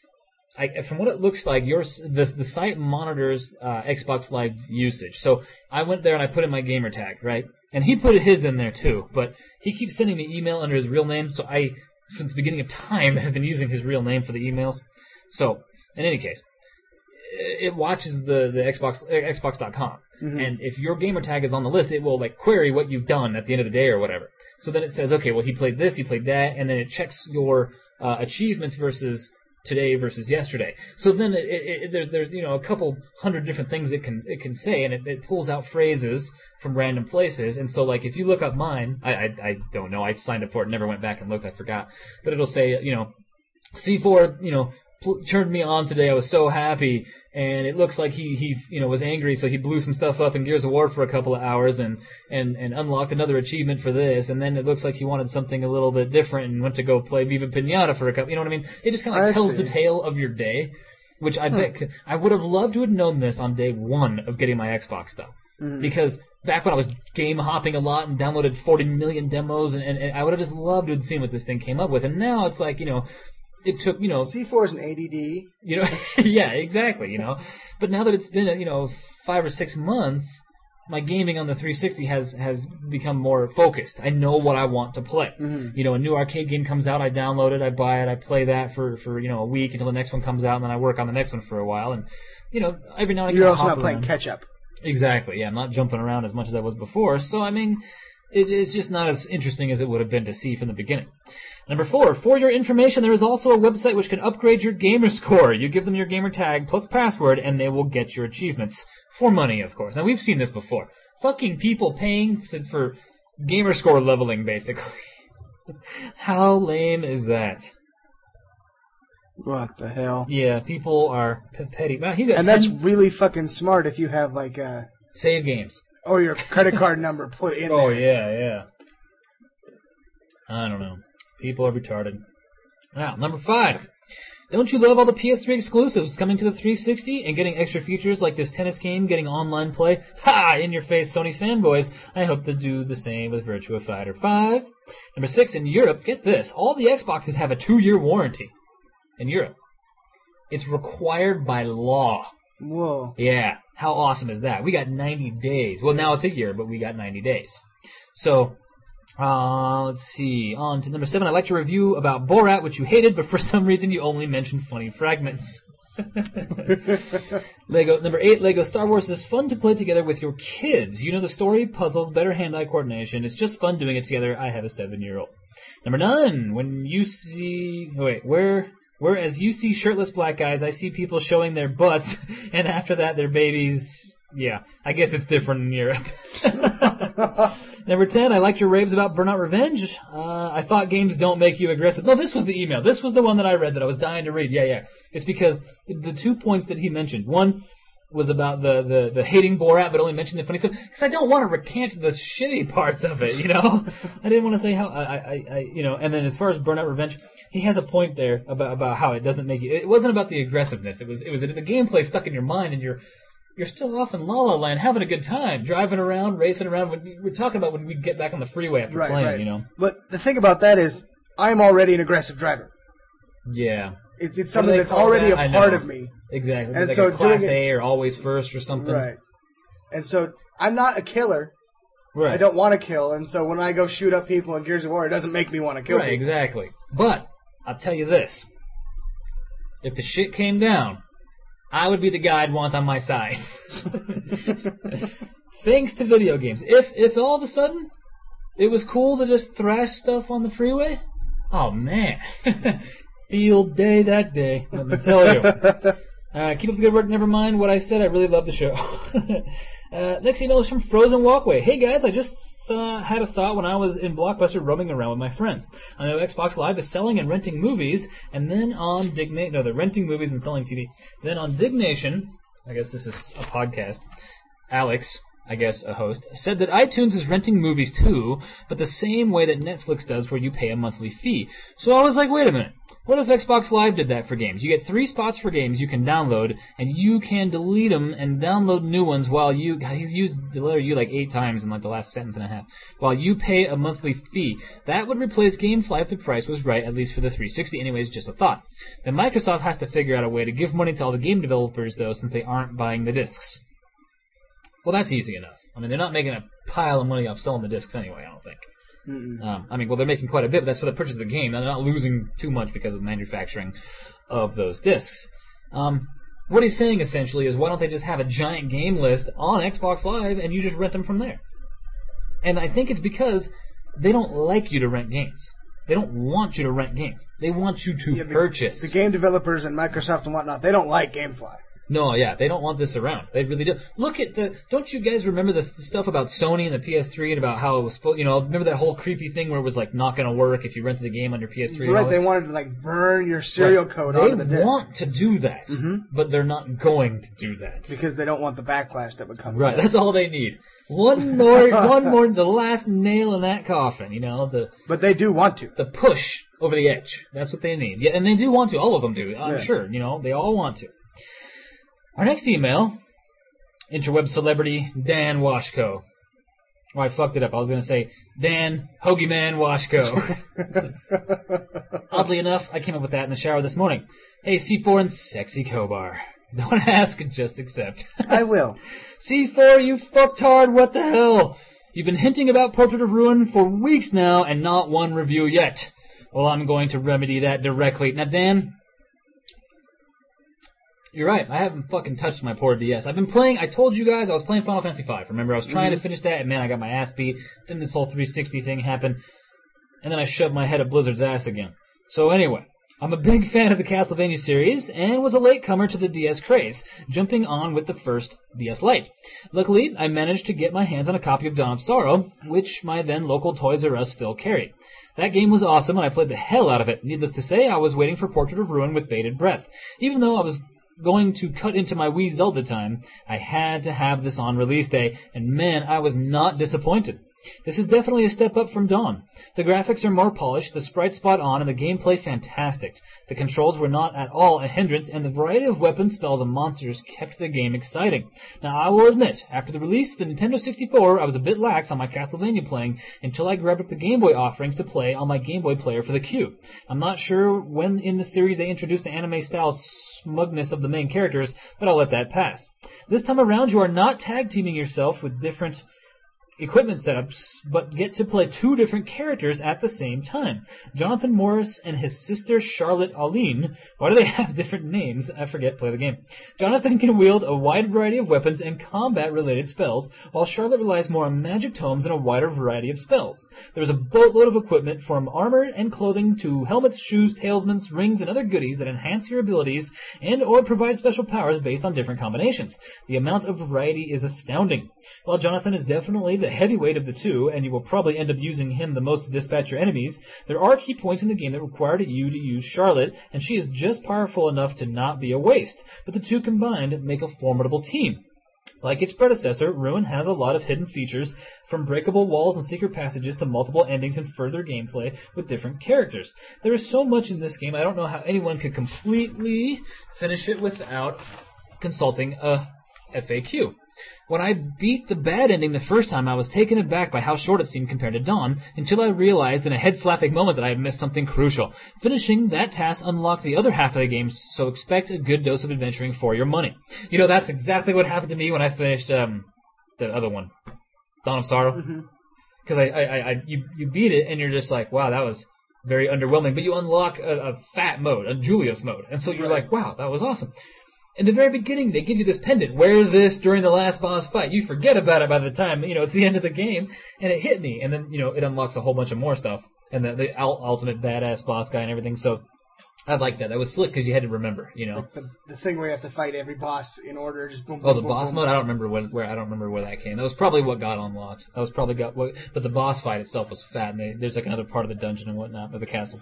from what it looks like, the site monitors Xbox Live usage. So I went there and I put in my gamer tag, right? And he put his in there too, but he keeps sending me email under his real name, so I, since the beginning of time, have been using his real name for the emails. So, in any case, it watches the Xbox.com, and if your gamer tag is on the list, it will query what you've done at the end of the day or whatever. So then it says, okay, well he played this, he played that, and then it checks your achievements versus today versus yesterday. So then there's a couple hundred different things it can say, and it pulls out phrases from random places. And so if you look up mine, I don't know, I signed up for it, never went back and looked, I forgot, but it'll say C4 turned me on today. I was so happy, and it looks like he was angry, so he blew some stuff up in Gears of War for a couple of hours and unlocked another achievement for this, and then it looks like he wanted something a little bit different and went to go play Viva Pinata for a couple. You know what I mean? It just kind of tells the tale of your day, which I bet I would have loved to have known this on day 1 of getting my Xbox though, because back when I was game hopping a lot and downloaded 40 million demos, and I would have just loved to have seen what this thing came up with, and now it's it took, C4 is an ADD. Yeah, exactly, But now that it's been, 5 or 6 months, my gaming on the 360 has become more focused. I know what I want to play. A new arcade game comes out, I download it, I buy it, I play that for a week until the next one comes out, and then I work on the next one for a while. And, every now and again You're also not playing catch-up. Exactly, yeah. I'm not jumping around as much as I was before. So, I mean, it's just not as interesting as it would have been to see from the beginning. Number 4, for your information, there is also a website which can upgrade your gamer score. You give them your gamer tag plus password, and they will get your achievements. For money, of course. Now, we've seen this before. Fucking people paying for gamer score leveling, basically. How lame is that? What the hell? Yeah, people are petty. Well, that's really fucking smart if you have, save games. Or your credit card number put in there. Oh, yeah. I don't know. People are retarded. Now, number 5. Don't you love all the PS3 exclusives coming to the 360 and getting extra features like this tennis game, getting online play? Ha! In your face, Sony fanboys. I hope to do the same with Virtua Fighter 5. Number 6, in Europe, get this. All the Xboxes have a 2-year warranty. In Europe. It's required by law. Whoa. Yeah. How awesome is that? We got 90 days. Well, now it's a year, but we got 90 days. So... let's see. On to number 7. I'd like to review about Borat, which you hated, but for some reason you only mentioned funny fragments. Lego. Number 8. Lego Star Wars is fun to play together with your kids. You know the story, puzzles, better hand-eye coordination. It's just fun doing it together. I have a 7-year-old. Number 9. Whereas you see shirtless black guys, I see people showing their butts, and after that their babies. Yeah, I guess it's different in Europe. Number 10, I liked your raves about Burnout Revenge. I thought games don't make you aggressive. No, this was the email. This was the one that I read that I was dying to read. Yeah. It's because the 2 points that he mentioned. One, was about the hating Borat, but only mentioned the funny stuff because I don't want to recant the shitty parts of it, you know. I didn't want to say how you know. And then as far as Burnout Revenge, he has a point there about how it doesn't make you. It wasn't about the aggressiveness. It was the gameplay stuck in your mind, and you're still off in La La Land having a good time, driving around, racing around. We're talking about when we get back on the freeway after playing, you know. But the thing about that is, I'm already an aggressive driver. Yeah. It's something that's already a part of me. Exactly. And like so a Class A or Always First or something. Right. And so I'm not a killer. Right. I don't want to kill, and so when I go shoot up people in Gears of War, it doesn't make me want to kill people. Right, exactly. But I'll tell you this. If the shit came down, I would be the guy I'd want on my side. Thanks to video games. If all of a sudden it was cool to just thrash stuff on the freeway, oh man. Field day that day, let me tell you. Keep up the good work, never mind what I said, I really love the show. Next email is from Frozen Walkway. Hey guys, I just had a thought when I was in Blockbuster roaming around with my friends. I know Xbox Live is selling and renting movies, and then on they're renting movies and selling TV. Then on Dignation, I guess this is a podcast, Alex, I guess a host, said that iTunes is renting movies too, but the same way that Netflix does where you pay a monthly fee. So I was like, wait a minute. What if Xbox Live did that for games? You get 3 spots for games you can download, and you can delete them and download new ones while you... He's used the letter U like 8 times in like the last sentence and a half. While you pay a monthly fee. That would replace GameFly if the price was right, at least for the 360. Anyways, just a thought. Then Microsoft has to figure out a way to give money to all the game developers, though, since they aren't buying the discs. Well, that's easy enough. I mean, they're not making a pile of money off selling the discs anyway, I don't think. I mean, well, they're making quite a bit, but that's for the purchase of the game. They're not losing too much because of the manufacturing of those discs. What he's saying, essentially, is why don't they just have a giant game list on Xbox Live and you just rent them from there? And I think it's because they don't like you to rent games. They don't want you to rent games. They want you to purchase. The game developers and Microsoft and whatnot, they don't like GameFly. No, yeah, they don't want this around. They really do. Look at don't you guys remember the stuff about Sony and the PS3 and about how it was supposed, remember that whole creepy thing where it was like not going to work if you rented a game on your PS3? Right, they wanted to like burn your serial code onto the disc. They want to do that, but they're not going to do that. Because they don't want the backlash that would come. Right, that's all they need. One more, the last nail in that coffin, But they do want to. The push over the edge. That's what they need. Yeah, and they do want to. All of them do. I'm sure. They all want to. Our next email, interweb celebrity Dan Washko. Oh, I fucked it up. I was going to say Dan Hoagie Man Washko. Oddly enough, I came up with that in the shower this morning. Hey, C4 and Sexy Kobar. Don't ask, just accept. I will. C4, you fucktard, what the hell? You've been hinting about Portrait of Ruin for weeks now and not one review yet. Well, I'm going to remedy that directly. Now, Dan... You're right. I haven't fucking touched my poor DS. I've been playing. I told you guys I was playing Final Fantasy V. Remember, I was trying to finish that, and man, I got my ass beat. Then this whole 360 thing happened, and then I shoved my head up Blizzard's ass again. So anyway, I'm a big fan of the Castlevania series, and was a latecomer to the DS craze, jumping on with the first DS Lite. Luckily, I managed to get my hands on a copy of Dawn of Sorrow, which my then local Toys R Us still carried. That game was awesome, and I played the hell out of it. Needless to say, I was waiting for Portrait of Ruin with bated breath, even though I was going to cut into my Wii Zelda time. I had to have this on release day, and man, I was not disappointed. This is definitely a step up from Dawn. The graphics are more polished, the sprites spot on, and the gameplay fantastic. The controls were not at all a hindrance, and the variety of weapons, spells, and monsters kept the game exciting. Now, I will admit, after the release of the Nintendo 64, I was a bit lax on my Castlevania playing until I grabbed up the Game Boy offerings to play on my Game Boy player for the Cube. I'm not sure when in the series they introduced the anime-style smugness of the main characters, but I'll let that pass. This time around, you are not tag-teaming yourself with different equipment setups, but get to play 2 different characters at the same time. Jonathan Morris and his sister Charlotte Aline. Why do they have different names? I forget, play the game. Jonathan can wield a wide variety of weapons and combat-related spells, while Charlotte relies more on magic tomes and a wider variety of spells. There's a boatload of equipment from armor and clothing to helmets, shoes, talismans, rings, and other goodies that enhance your abilities and or provide special powers based on different combinations. The amount of variety is astounding. While Jonathan is definitely the the heavyweight of the two, and you will probably end up using him the most to dispatch your enemies, there are key points in the game that require you to use Charlotte, and she is just powerful enough to not be a waste. But the two combined make a formidable team. Like its predecessor, Ruin has a lot of hidden features, from breakable walls and secret passages to multiple endings and further gameplay with different characters. There is so much in this game, I don't know how anyone could completely finish it without consulting a FAQ. When I beat the bad ending the first time, I was taken aback by how short it seemed compared to Dawn, until I realized in a head-slapping moment that I had missed something crucial. Finishing that task unlocked the other half of the game, so expect a good dose of adventuring for your money. You know, that's exactly what happened to me when I finished the other one, Dawn of Sorrow. Because you beat it, and you're just like, wow, that was very underwhelming. But you unlock a fat mode, a Julius mode, and so you're like, wow, that was awesome. In the very beginning, they give you this pendant. Wear this during the last boss fight. You forget about it by the time, it's the end of the game, and it hit me. And then, it unlocks a whole bunch of more stuff. And the ultimate badass boss guy and everything. So, I like that. That was slick because you had to remember, Like the thing where you have to fight every boss in order, just boom, boom, Oh, the boom, boss boom. mode? I don't remember where that came. That was probably what got unlocked. But the boss fight itself was fat, and there's like another part of the dungeon and whatnot, of the castle.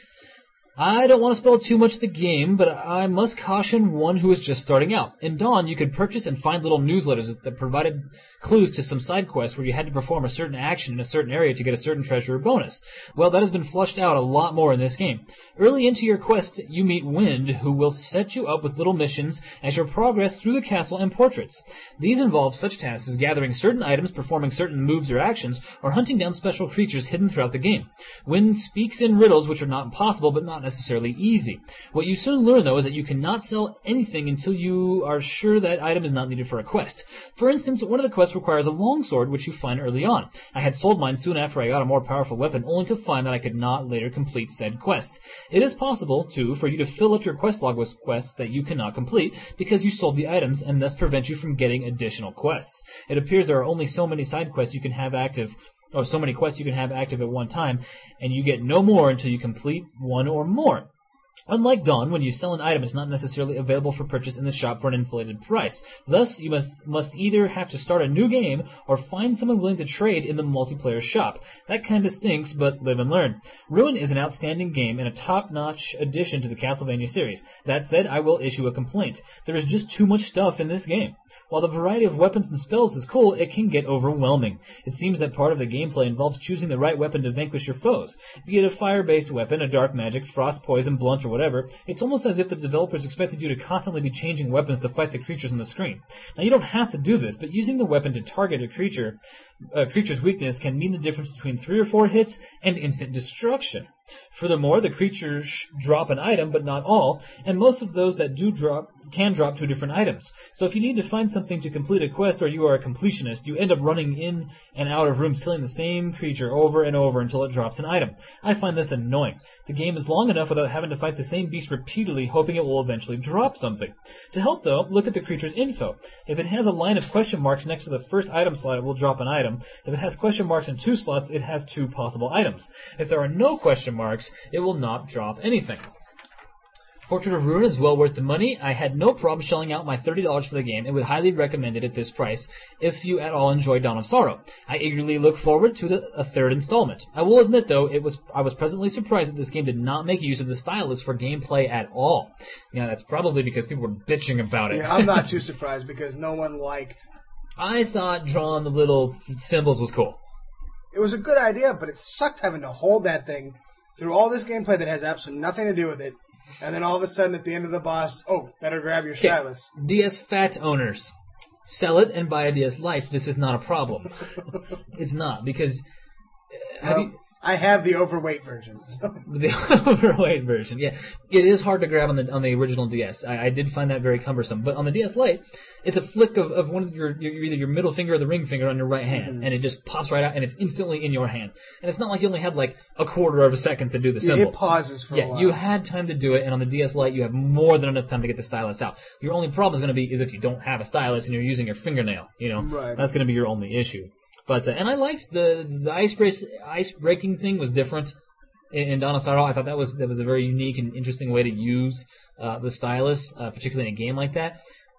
I don't want to spoil too much of the game, but I must caution one who is just starting out. In Dawn, you could purchase and find little newsletters that provided clues to some side quests where you had to perform a certain action in a certain area to get a certain treasure or bonus. Well, that has been flushed out a lot more in this game. Early into your quest, you meet Wind, who will set you up with little missions as you progress through the castle and portraits. These involve such tasks as gathering certain items, performing certain moves or actions, or hunting down special creatures hidden throughout the game. Wind speaks in riddles which are not impossible, but not necessarily easy. What you soon learn, though, is that you cannot sell anything until you are sure that item is not needed for a quest. For instance, one of the quests requires a longsword, which you find early on. I had sold mine soon after I got a more powerful weapon, only to find that I could not later complete said quest. It is possible, too, for you to fill up your quest log with quests that you cannot complete because you sold the items and thus prevent you from getting additional quests. It appears there are only so many side quests you can have active, or so many quests you can have active at one time, and you get no more until you complete one or more. Unlike Dawn, when you sell an item, it's not necessarily available for purchase in the shop for an inflated price. Thus, you must either have to start a new game or find someone willing to trade in the multiplayer shop. That kinda stinks, but live and learn. Ruin is an outstanding game and a top-notch addition to the Castlevania series. That said, I will issue a complaint. There is just too much stuff in this game. While the variety of weapons and spells is cool, it can get overwhelming. It seems that part of the gameplay involves choosing the right weapon to vanquish your foes. If you get a fire-based weapon, a dark magic, frost, poison, blunt, or whatever, it's almost as if the developers expected you to constantly be changing weapons to fight the creatures on the screen. Now, you don't have to do this, but using the weapon to target a creature's weakness can mean the difference between 3 or 4 hits and instant destruction. Furthermore, the creatures drop an item, but not all, and most of those that do drop can drop 2 different items. So if you need to find something to complete a quest or you are a completionist, you end up running in and out of rooms killing the same creature over and over until it drops an item. I find this annoying. The game is long enough without having to fight the same beast repeatedly, hoping it will eventually drop something. To help, though, look at the creature's info. If it has a line of question marks next to the first item slot, it will drop an item. If it has question marks in 2 slots, it has 2 possible items. If there are no question marks, it will not drop anything. Portrait of Ruin is well worth the money. I had no problem shelling out my $30 for the game and would highly recommend it at this price if you at all enjoy Dawn of Sorrow. I eagerly look forward to a 3rd installment. I will admit, though, I was pleasantly surprised that this game did not make use of the stylus for gameplay at all. Yeah, that's probably because people were bitching about it. Yeah, I'm not too surprised because no one liked... I thought drawing the little symbols was cool. It was a good idea, but it sucked having to hold that thing through all this gameplay that has absolutely nothing to do with it. And then all of a sudden, at the end of the boss, better grab your stylus. DS Fat owners, sell it and buy a DS Lite. This is not a problem. It's not, because... I have the overweight version. The overweight version, yeah. It is hard to grab on the original DS. I did find that very cumbersome. But on the DS Lite, it's a flick of one of either your middle finger or the ring finger on your right hand, and it just pops right out, and it's instantly in your hand. And it's not like you only had like a quarter of a second to do the symbol. It pauses for a while. You had time to do it, and on the DS Lite, you have more than enough time to get the stylus out. Your only problem is going to be if you don't have a stylus and you're using your fingernail. Right. That's going to be your only issue. But and I liked the ice breaking thing was different in Dawn of Sorrow. I thought that was a very unique and interesting way to use the stylus, particularly in a game like that.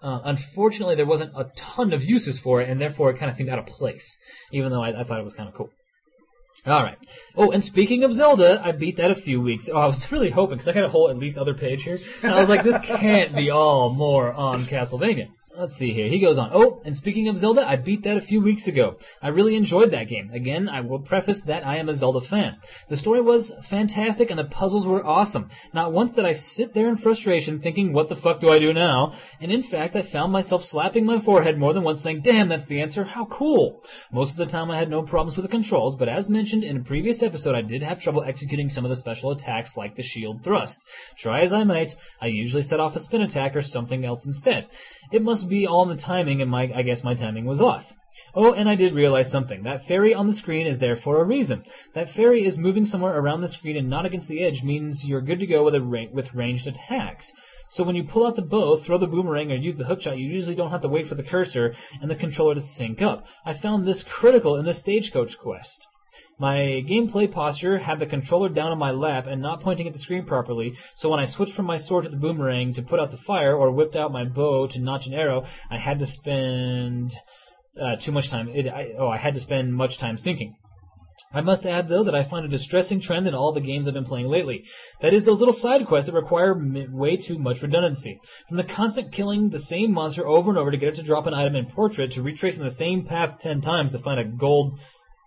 Unfortunately, there wasn't a ton of uses for it, and therefore it kind of seemed out of place, even though I thought it was kind of cool. Alright. Oh, and speaking of Zelda, I beat that a few weeks. Oh, I was really hoping, because I got a whole at least other page here, and I was like, this can't be all more on Castlevania. Let's see here. He goes on. Oh, and speaking of Zelda, I beat that a few weeks ago. I really enjoyed that game. Again, I will preface that I am a Zelda fan. The story was fantastic and the puzzles were awesome. Not once did I sit there in frustration thinking, what the fuck do I do now? And in fact, I found myself slapping my forehead more than once saying, damn, that's the answer. How cool. Most of the time I had no problems with the controls, but as mentioned in a previous episode, I did have trouble executing some of the special attacks like the shield thrust. Try as I might, I usually set off a spin attack or something else instead. It must be all in the timing, and I guess my timing was off. Oh, and I did realize something. That fairy on the screen is there for a reason. That fairy is moving somewhere around the screen and not against the edge means you're good to go with ranged attacks. So when you pull out the bow, throw the boomerang, or use the hookshot, you usually don't have to wait for the cursor and the controller to sync up. I found this critical in the Stagecoach quest. My gameplay posture had the controller down on my lap and not pointing at the screen properly, so when I switched from my sword to the boomerang to put out the fire or whipped out my bow to notch an arrow, I had to spend much time syncing. I must add, though, that I find a distressing trend in all the games I've been playing lately. That is, those little side quests that require way too much redundancy. From the constant killing the same monster over and over to get it to drop an item in portrait, to retracing the same path 10 times to find a gold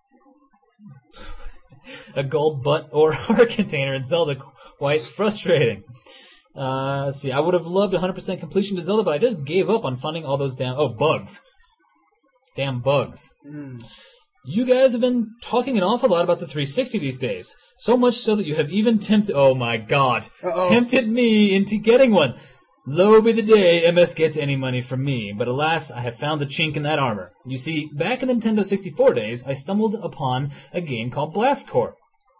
butt or heart container in Zelda, quite frustrating. Let's see, I would have loved 100% completion to Zelda, but I just gave up on finding all those bugs. Damn bugs. You guys have been talking an awful lot about the 360 these days. So much so that you have even tempted me into getting one. Low be the day MS gets any money from me, but alas, I have found the chink in that armor. You see, back in the Nintendo 64 days, I stumbled upon a game called Blast Corps.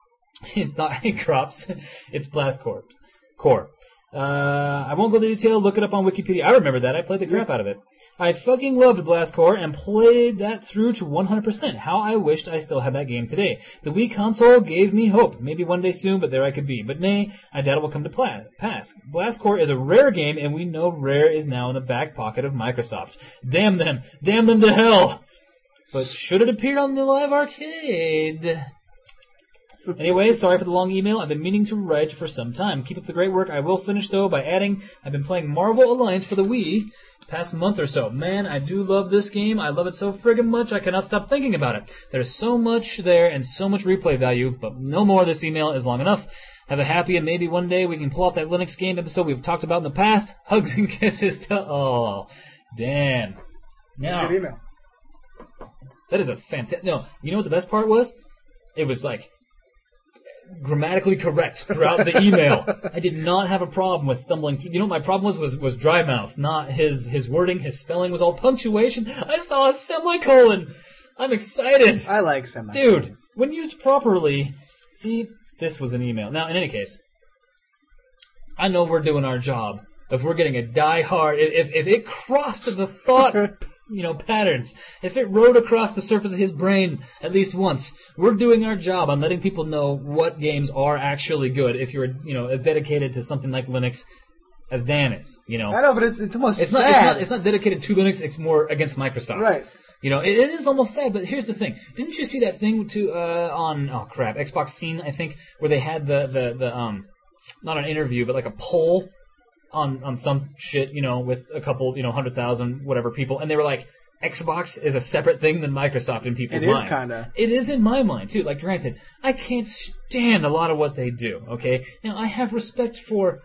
It's Blast Corps. I won't go into detail, look it up on Wikipedia. I remember that, I played the crap out of it. I fucking loved Blast Corps and played that through to 100%. How I wished I still had that game today. The Wii console gave me hope. Maybe one day soon, but there I could be. But nay, I doubt it will come to pass. Blast Corps is a Rare game, and we know Rare is now in the back pocket of Microsoft. Damn them. Damn them to hell. But should it appear on the Live Arcade? Anyway, sorry for the long email. I've been meaning to write for some time. Keep up the great work. I will finish, though, by adding I've been playing Marvel Alliance for the Wii past month or so. Man, I do love this game. I love it so friggin' much I cannot stop thinking about it. There's so much there and so much replay value, but no more. This email is long enough. Have a happy and maybe one day we can pull off that Linux game episode we've talked about in the past. Hugs and kisses to all. Dan. Now, good email. That is a fantastic... No, you know what the best part was? It was like grammatically correct throughout the email. I did not have a problem with stumbling through. You know what my problem was dry mouth, not his wording. His spelling was all punctuation. I saw a semicolon. I'm excited. I like semicolons. Dude, when used properly, see, this was an email. Now, in any case, I know we're doing our job. If we're getting a die-hard, if it crossed the thought patterns, if it rode across the surface of his brain at least once, we're doing our job on letting people know what games are actually good if you're, as dedicated to something like Linux as Dan is, I know, but it's almost sad. It's not dedicated to Linux, it's more against Microsoft. Right. It is almost sad, but here's the thing. Didn't you see that thing on Xbox Scene, I think, where they had the not an interview, but like a poll on some shit, with a couple, 100,000, whatever people, and they were like, Xbox is a separate thing than Microsoft in people's minds. It is kinda. It is in my mind, too. Like, granted, I can't stand a lot of what they do, okay? Now, I have respect for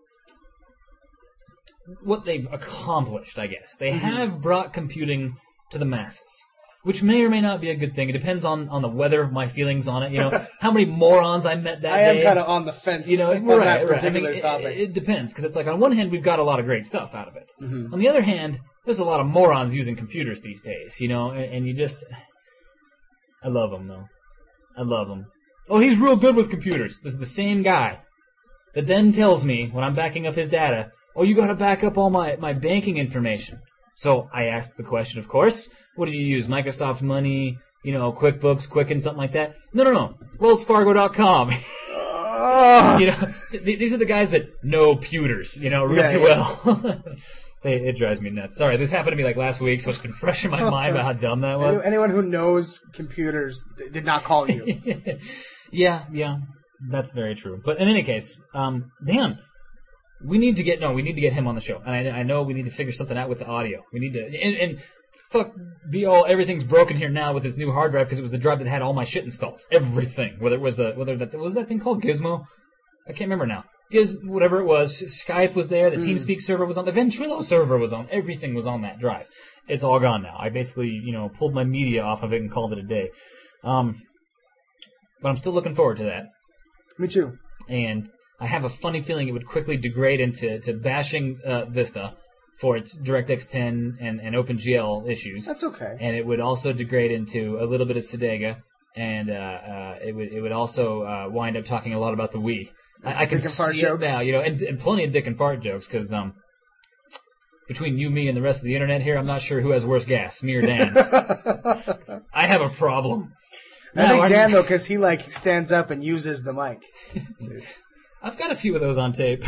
what they've accomplished, I guess. They have brought computing to the masses, which may or may not be a good thing. It depends on the weather, my feelings on it, how many morons I met that day. I am kind of on the fence on that particular topic. It depends, because it's like, on one hand, we've got a lot of great stuff out of it. On the other hand, there's a lot of morons using computers these days, and you just... I love them, though. I love them. Oh, he's real good with computers. This is the same guy that then tells me, when I'm backing up his data, oh, you got to back up all my banking information. So I asked the question, of course, what did you use? Microsoft Money, QuickBooks, Quicken, something like that? No. WellsFargo.com. Oh. These are the guys that know pewters, really well. It drives me nuts. Sorry, this happened to me like last week, so it's been fresh in my mind about how dumb that was. Anyone who knows computers did not call you. Yeah, that's very true. But in any case, Dan, we need to get him on the show, and I know we need to figure something out with the audio. We need to and fuck, everything's broken here now with this new hard drive because it was the drive that had all my shit installed. Everything, whether that was that thing called Gizmo, I can't remember now. Whatever it was, Skype was there, the TeamSpeak server was on, the Ventrilo server was on, everything was on that drive. It's all gone now. I basically, pulled my media off of it and called it a day. But I'm still looking forward to that. Me too. And I have a funny feeling it would quickly degrade into bashing Vista for its DirectX 10 and OpenGL issues. That's okay. And it would also degrade into a little bit of Sedega, and it would also wind up talking a lot about the Wii. I can dick and fart see jokes. it now, and plenty of dick and fart jokes, because between you, me, and the rest of the internet here, I'm not sure who has worse gas, me or Dan. I have a problem. I think Dan, though, because he stands up and uses the mic. I've got a few of those on tape.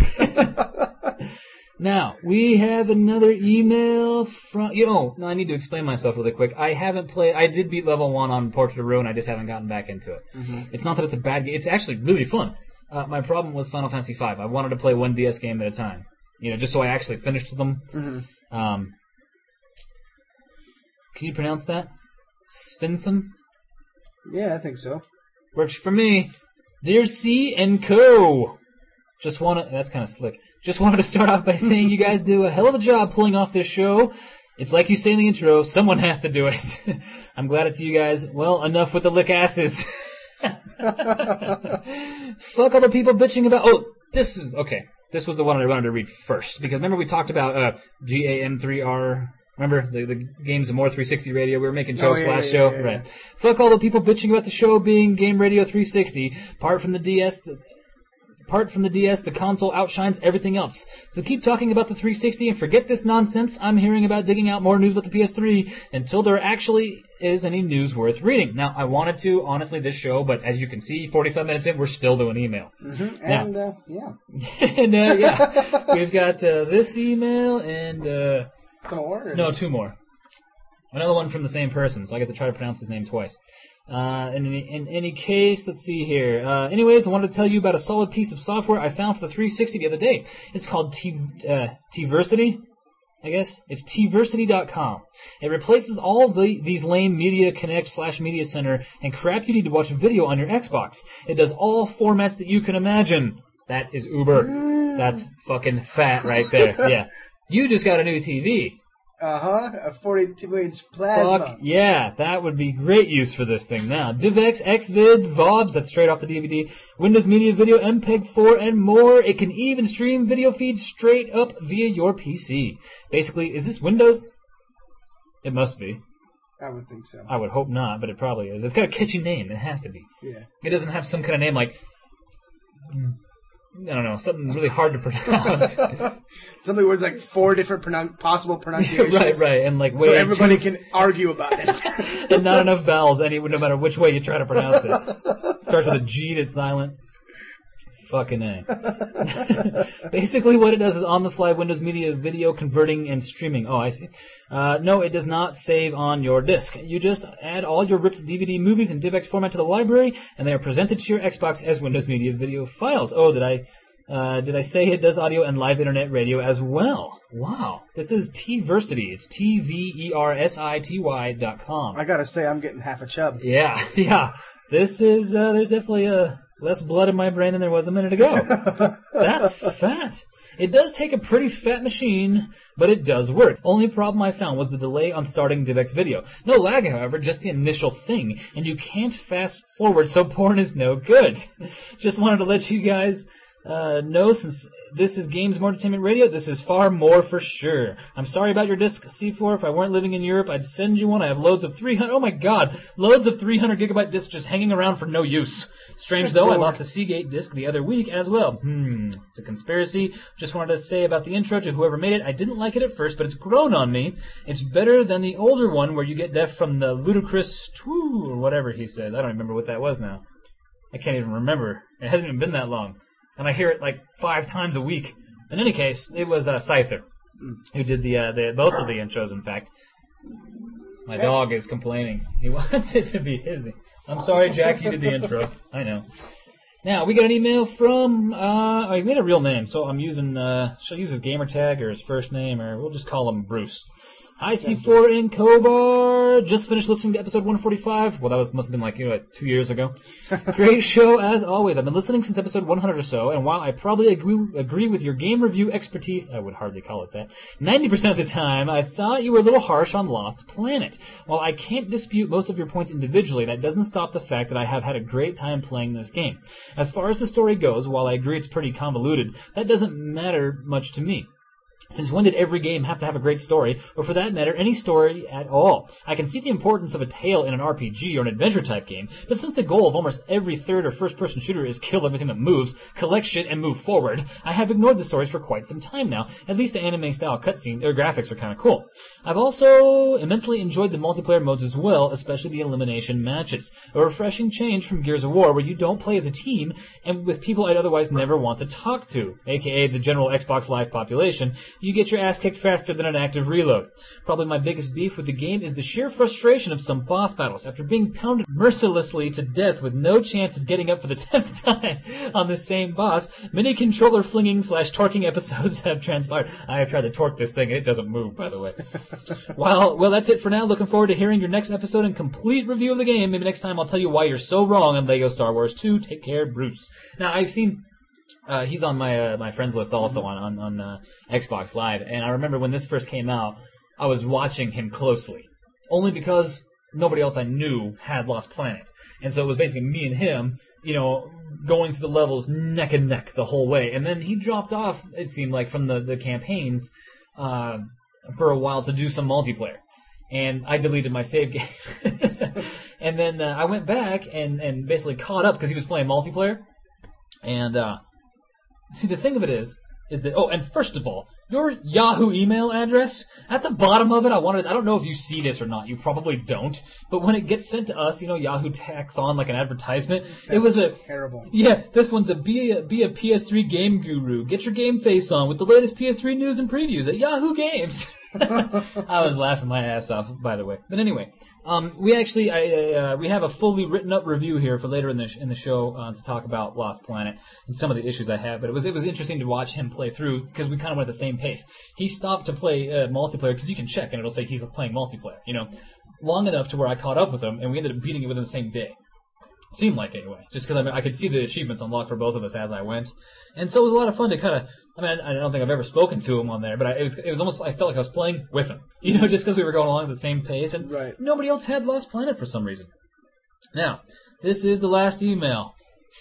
Now, we have another email from... no, I need to explain myself really quick. I did beat level 1 on Portrait of Ruin, I just haven't gotten back into it. Mm-hmm. It's not that it's a bad game, it's actually really fun. My problem was Final Fantasy V. I wanted to play one DS game at a time, just so I actually finished them. Mm-hmm. Can you pronounce that? Svensson? Yeah, I think so. Works for me. Dear C and Co. That's kind of slick. Just wanted to start off by saying you guys do a hell of a job pulling off this show. It's like you say in the intro, someone has to do it. I'm glad it's you guys. Well, enough with the lick asses. Fuck all the people bitching about... this was the one I wanted to read first. Because remember we talked about GAM3R... Remember the Games of More 360 radio? We were making jokes last show. Yeah. Right. Fuck all the people bitching about the show being Game Radio 360. Apart from the DS, the console outshines everything else. So keep talking about the 360 and forget this nonsense I'm hearing about digging out more news about the PS3 until there actually is any news worth reading. Now, I wanted to, honestly, this show, but as you can see, 45 minutes in, we're still doing email. Mm-hmm. Now, And, yeah. We've got this email and... some more? No, 2 more. Another one from the same person, so I get to try to pronounce his name twice. In any case, let's see here. Anyways, I wanted to tell you about a solid piece of software I found for the 360 the other day. It's called Tversity, I guess. It's Tversity.com. It replaces all these lame Media Connect / Media Center and crap you need to watch video on your Xbox. It does all formats that you can imagine. That is Uber. That's fucking fat right there. Yeah. You just got a new TV. A 42-inch plasma. Fuck yeah, that would be great use for this thing now. DivX, Xvid, VOBs, that's straight off the DVD, Windows Media Video, MPEG-4, and more. It can even stream video feeds straight up via your PC. Basically, is this Windows? It must be. I would think so. I would hope not, but it probably is. It's got a catchy name. It has to be. Yeah. It doesn't have some kind of name like... I don't know, something really hard to pronounce. Something where it's like 4 different possible pronunciations. right, and like... So everybody can argue about it. And not enough vowels, no matter which way you try to pronounce it. Starts with a G that's silent. Fucking A. Basically what it does is on-the-fly Windows Media Video converting and streaming. Oh, I see. No, it does not save on your disk. You just add all your ripped DVD movies in DivX format to the library, and they are presented to your Xbox as Windows Media Video files. Oh, did I say it does audio and live internet radio as well? Wow. This is Tversity. It's TVERSITY.com. I gotta say, I'm getting half a chub. Yeah. This is, there's definitely less blood in my brain than there was a minute ago. That's fat. It does take a pretty fat machine, but it does work. Only problem I found was the delay on starting DivX Video. No lag, however, just the initial thing, and you can't fast forward, so porn is no good. Just wanted to let you guys know, since this is Games More Entertainment Radio, this is far more for sure. I'm sorry about your disc, C4. If I weren't living in Europe, I'd send you one. I have loads of 300 gigabyte discs just hanging around for no use. Strange though, I lost a Seagate disc the other week as well. It's a conspiracy. Just wanted to say about the intro to whoever made it. I didn't like it at first, but it's grown on me. It's better than the older one where you get deaf from the ludicrous twoo or whatever he said. I don't remember what that was now. I can't even remember. It hasn't even been that long. And I hear it like 5 times a week. In any case, it was Scyther. who did the both of the intros. In fact, my dog is complaining. He wants it to be his. I'm sorry, Jack. You did the intro. I know. Now we got an email from. He made a real name, so I'm using. Should I use his gamer tag or his first name, or we'll just call him Bruce. Hi, C4 and Kobar. Just finished listening to episode 145. Well, must have been like 2 years ago. Great show as always. I've been listening since episode 100 or so, and while I probably agree with your game review expertise, I would hardly call it that, 90% of the time, I thought you were a little harsh on Lost Planet. While I can't dispute most of your points individually, that doesn't stop the fact that I have had a great time playing this game. As far as the story goes, while I agree it's pretty convoluted, that doesn't matter much to me. Since when did every game have to have a great story, or for that matter, any story at all? I can see the importance of a tale in an RPG or an adventure-type game, but since the goal of almost every third or first-person shooter is kill everything that moves, collect shit, and move forward, I have ignored the stories for quite some time now. At least the anime-style cutscene or graphics are kind of cool. I've also immensely enjoyed the multiplayer modes as well, especially the elimination matches. A refreshing change from Gears of War, where you don't play as a team and with people I'd otherwise never want to talk to, aka the general Xbox Live population. You get your ass kicked faster than an active reload. Probably my biggest beef with the game is the sheer frustration of some boss battles. After being pounded mercilessly to death with no chance of getting up for the 10th time on the same boss, many controller flinging / torquing episodes have transpired. I have tried to torque this thing and it doesn't move, by the way. Well, that's it for now. Looking forward to hearing your next episode and complete review of the game. Maybe next time I'll tell you why you're so wrong on LEGO Star Wars 2. Take care, Bruce. Now, I've seen... he's on my friends list also on Xbox Live, and I remember when this first came out, I was watching him closely, only because nobody else I knew had Lost Planet, and so it was basically me and him, going through the levels neck and neck the whole way, and then he dropped off, it seemed like, from the campaigns for a while to do some multiplayer, and I deleted my save game, and then I went back and basically caught up because he was playing multiplayer, and see, the thing of it is that, and first of all, your Yahoo email address, at the bottom of it, I don't know if you see this or not, you probably don't, but when it gets sent to us, Yahoo tacks on like an advertisement. That's it was terrible. Yeah, this one's be a PS3 game guru. Get your game face on with the latest PS3 news and previews at Yahoo Games. I was laughing my ass off, by the way. But anyway, we actually we have a fully written up review here for later in the show to talk about Lost Planet and some of the issues I have. But it was interesting to watch him play through because we kind of went at the same pace. He stopped to play multiplayer because you can check and it'll say he's playing multiplayer. Long enough to where I caught up with him and we ended up beating it within the same day. Seemed like anyway, just because I could see the achievements unlocked for both of us as I went, and so it was a lot of fun to kind of. I don't think I've ever spoken to him on there, but it was almost I felt like I was playing with him, just because we were going along at the same pace, and nobody else had Lost Planet for some reason. Now, this is the last email,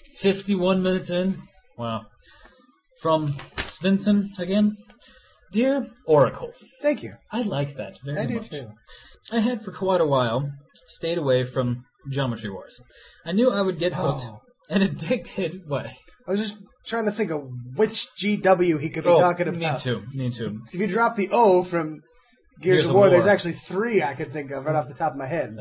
51 minutes in. Wow, from Svensson again. Dear Oracles, thank you. I like that very much. I do too. I had for quite a while stayed away from Geometry Wars. I knew I would get hooked and addicted. What? I was just trying to think of which GW he could be talking about. Me too. If you drop the O from Gears of War, there's actually 3 I could think of right off the top of my head.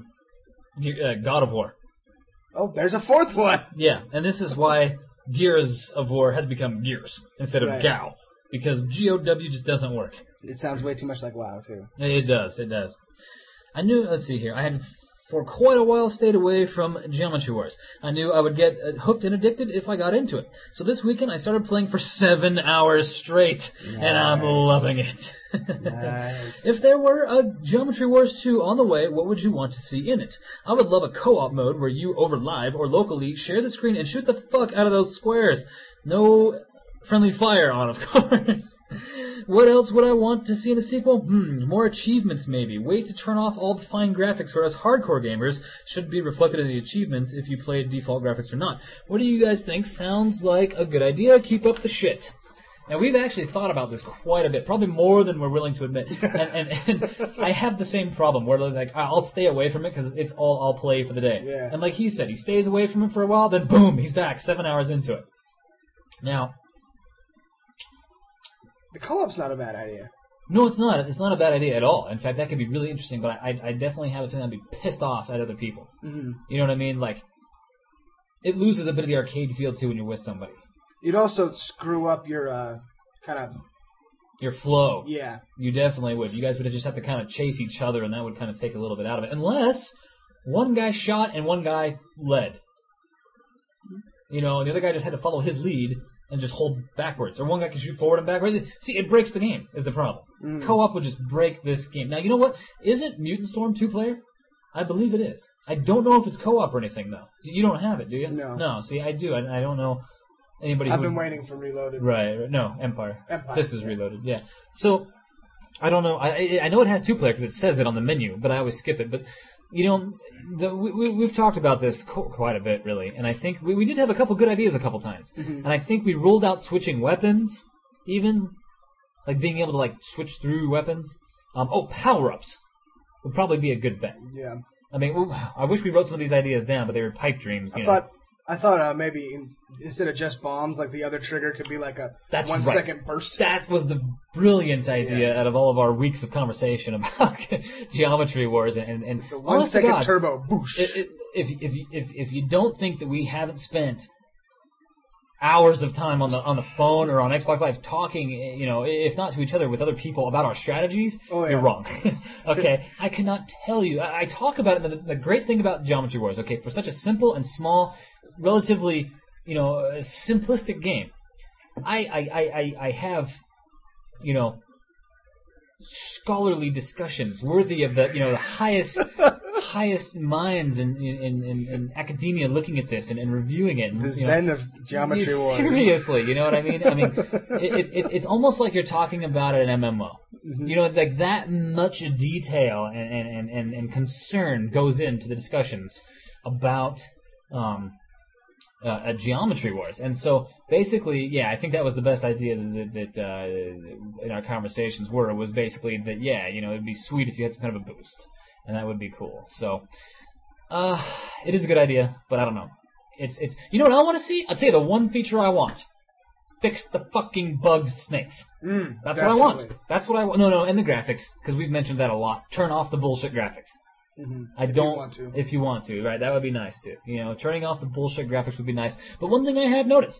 God of War. Oh, there's a 4th one. Yeah, and this is why Gears of War has become Gears instead of GOW. Because GOW just doesn't work. It sounds way too much like WoW, too. It does. I knew, let's see here, I had for quite a while stayed away from Geometry Wars. I knew I would get hooked and addicted if I got into it. So this weekend I started playing for 7 hours straight, and I'm loving it. Nice. If there were a Geometry Wars 2 on the way, what would you want to see in it? I would love a co-op mode where you, over live or locally, share the screen and shoot the fuck out of those squares. No friendly fire on, of course. What else would I want to see in a sequel? More achievements maybe. Ways to turn off all the fine graphics for us hardcore gamers should be reflected in the achievements if you play default graphics or not. What do you guys think? Sounds like a good idea. Keep up the shit. Now, we've actually thought about this quite a bit, probably more than we're willing to admit. And I have the same problem where, like, I'll stay away from it because it's all I'll play for the day. Yeah. And like he said, he stays away from it for a while, then boom, he's back 7 hours into it. Now, the co-op's not a bad idea. no, it's not. It's not a bad idea at all. In fact, that could be really interesting, but I definitely have a feeling I'd be pissed off at other people. Mm-hmm. You know what I mean? Like, it loses a bit of the arcade feel, too, when you're with somebody. You'd also screw up your kind of your flow. Yeah. You definitely would. You guys would just have to kind of chase each other, and that would kind of take a little bit out of it. Unless one guy shot and one guy led. You know, and the other guy just had to follow his lead and just hold backwards. Or one guy can shoot forward and backwards. See, it breaks the game, is the problem. Co-op would just break this game. Now, you know what? Isn't Mutant Storm 2-player? I believe it is. I don't know if it's co-op or anything, though. You don't have it, do you? No. No, see, I do. I don't know anybody I've who... been waiting for Reloaded. Right. No, Empire. Empire. This is Reloaded, yeah. So, I don't know. I know it has 2-player because it says it on the menu, but I always skip it. But, you know, we've talked about this quite a bit, really. And I think we did have a couple good ideas a couple times. And I think we ruled out switching weapons, even. Like being able to, like, switch through weapons. Power-ups would probably be a good bet. Yeah. I mean, I wish we wrote some of these ideas down, but they were pipe dreams. I thought maybe instead of just bombs, like the other trigger could be like a 1 second burst. That was the brilliant idea out of all of our weeks of conversation about Geometry Wars and the 1 second God, turbo boost. If you don't think that we haven't spent hours of time on the phone or on Xbox Live talking, you know, if not to each other, with other people about our strategies, you're wrong. Okay, I cannot tell you. I talk about it. The great thing about Geometry Wars, okay, for such a simple and small, relatively, you know, simplistic game, I have, you know, scholarly discussions worthy of the, you know, the highest minds in academia looking at this and reviewing it. And, the zen of Geometry Wars. Seriously, you know what I mean? I mean, it's almost like you're talking about an MMO. You know, like that much detail and concern goes into the discussions about Geometry Wars. And so basically, yeah, I think that was the best idea that in our conversations was basically that, yeah, you know, it'd be sweet if you had some kind of a boost. And that would be cool. So, it is a good idea, but I don't know. It's you know what I want to see? I'll tell you the one feature I want. Fix the fucking bugged snakes. That's what I want. That's what I want. No, and the graphics, because we've mentioned that a lot. Turn off the bullshit graphics. I don't. If you want to, right? That would be nice too. You know, turning off the bullshit graphics would be nice. But one thing I have noticed.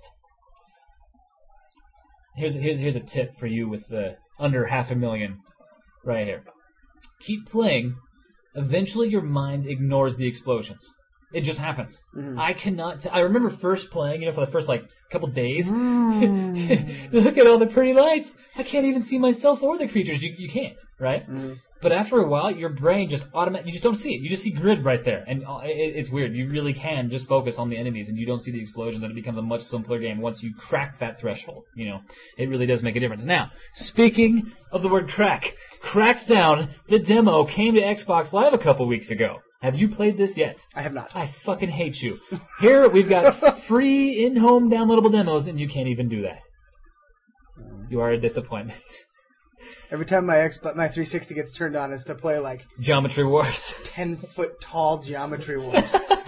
Here's a tip for you with the under 500,000 right here. Keep playing. Eventually, your mind ignores the explosions. It just happens. I cannot. I remember first playing, you know, for the first like couple days. Look at all the pretty lights. I can't even see myself or the creatures. You can't, right? But after a while, your brain just automatically, you just don't see it. You just see grid right there. And it's weird. You really can just focus on the enemies and you don't see the explosions, and it becomes a much simpler game once you crack that threshold. You know, it really does make a difference. Now, speaking of the word crack, Crackdown, the demo, came to Xbox Live a couple weeks ago. Have you played this yet? I have not. I fucking hate you. Here, we've got free in-home downloadable demos, and you can't even do that. You are a disappointment. Every time my 360 gets turned on, it's to play like Geometry Wars. 10-foot tall Geometry Wars.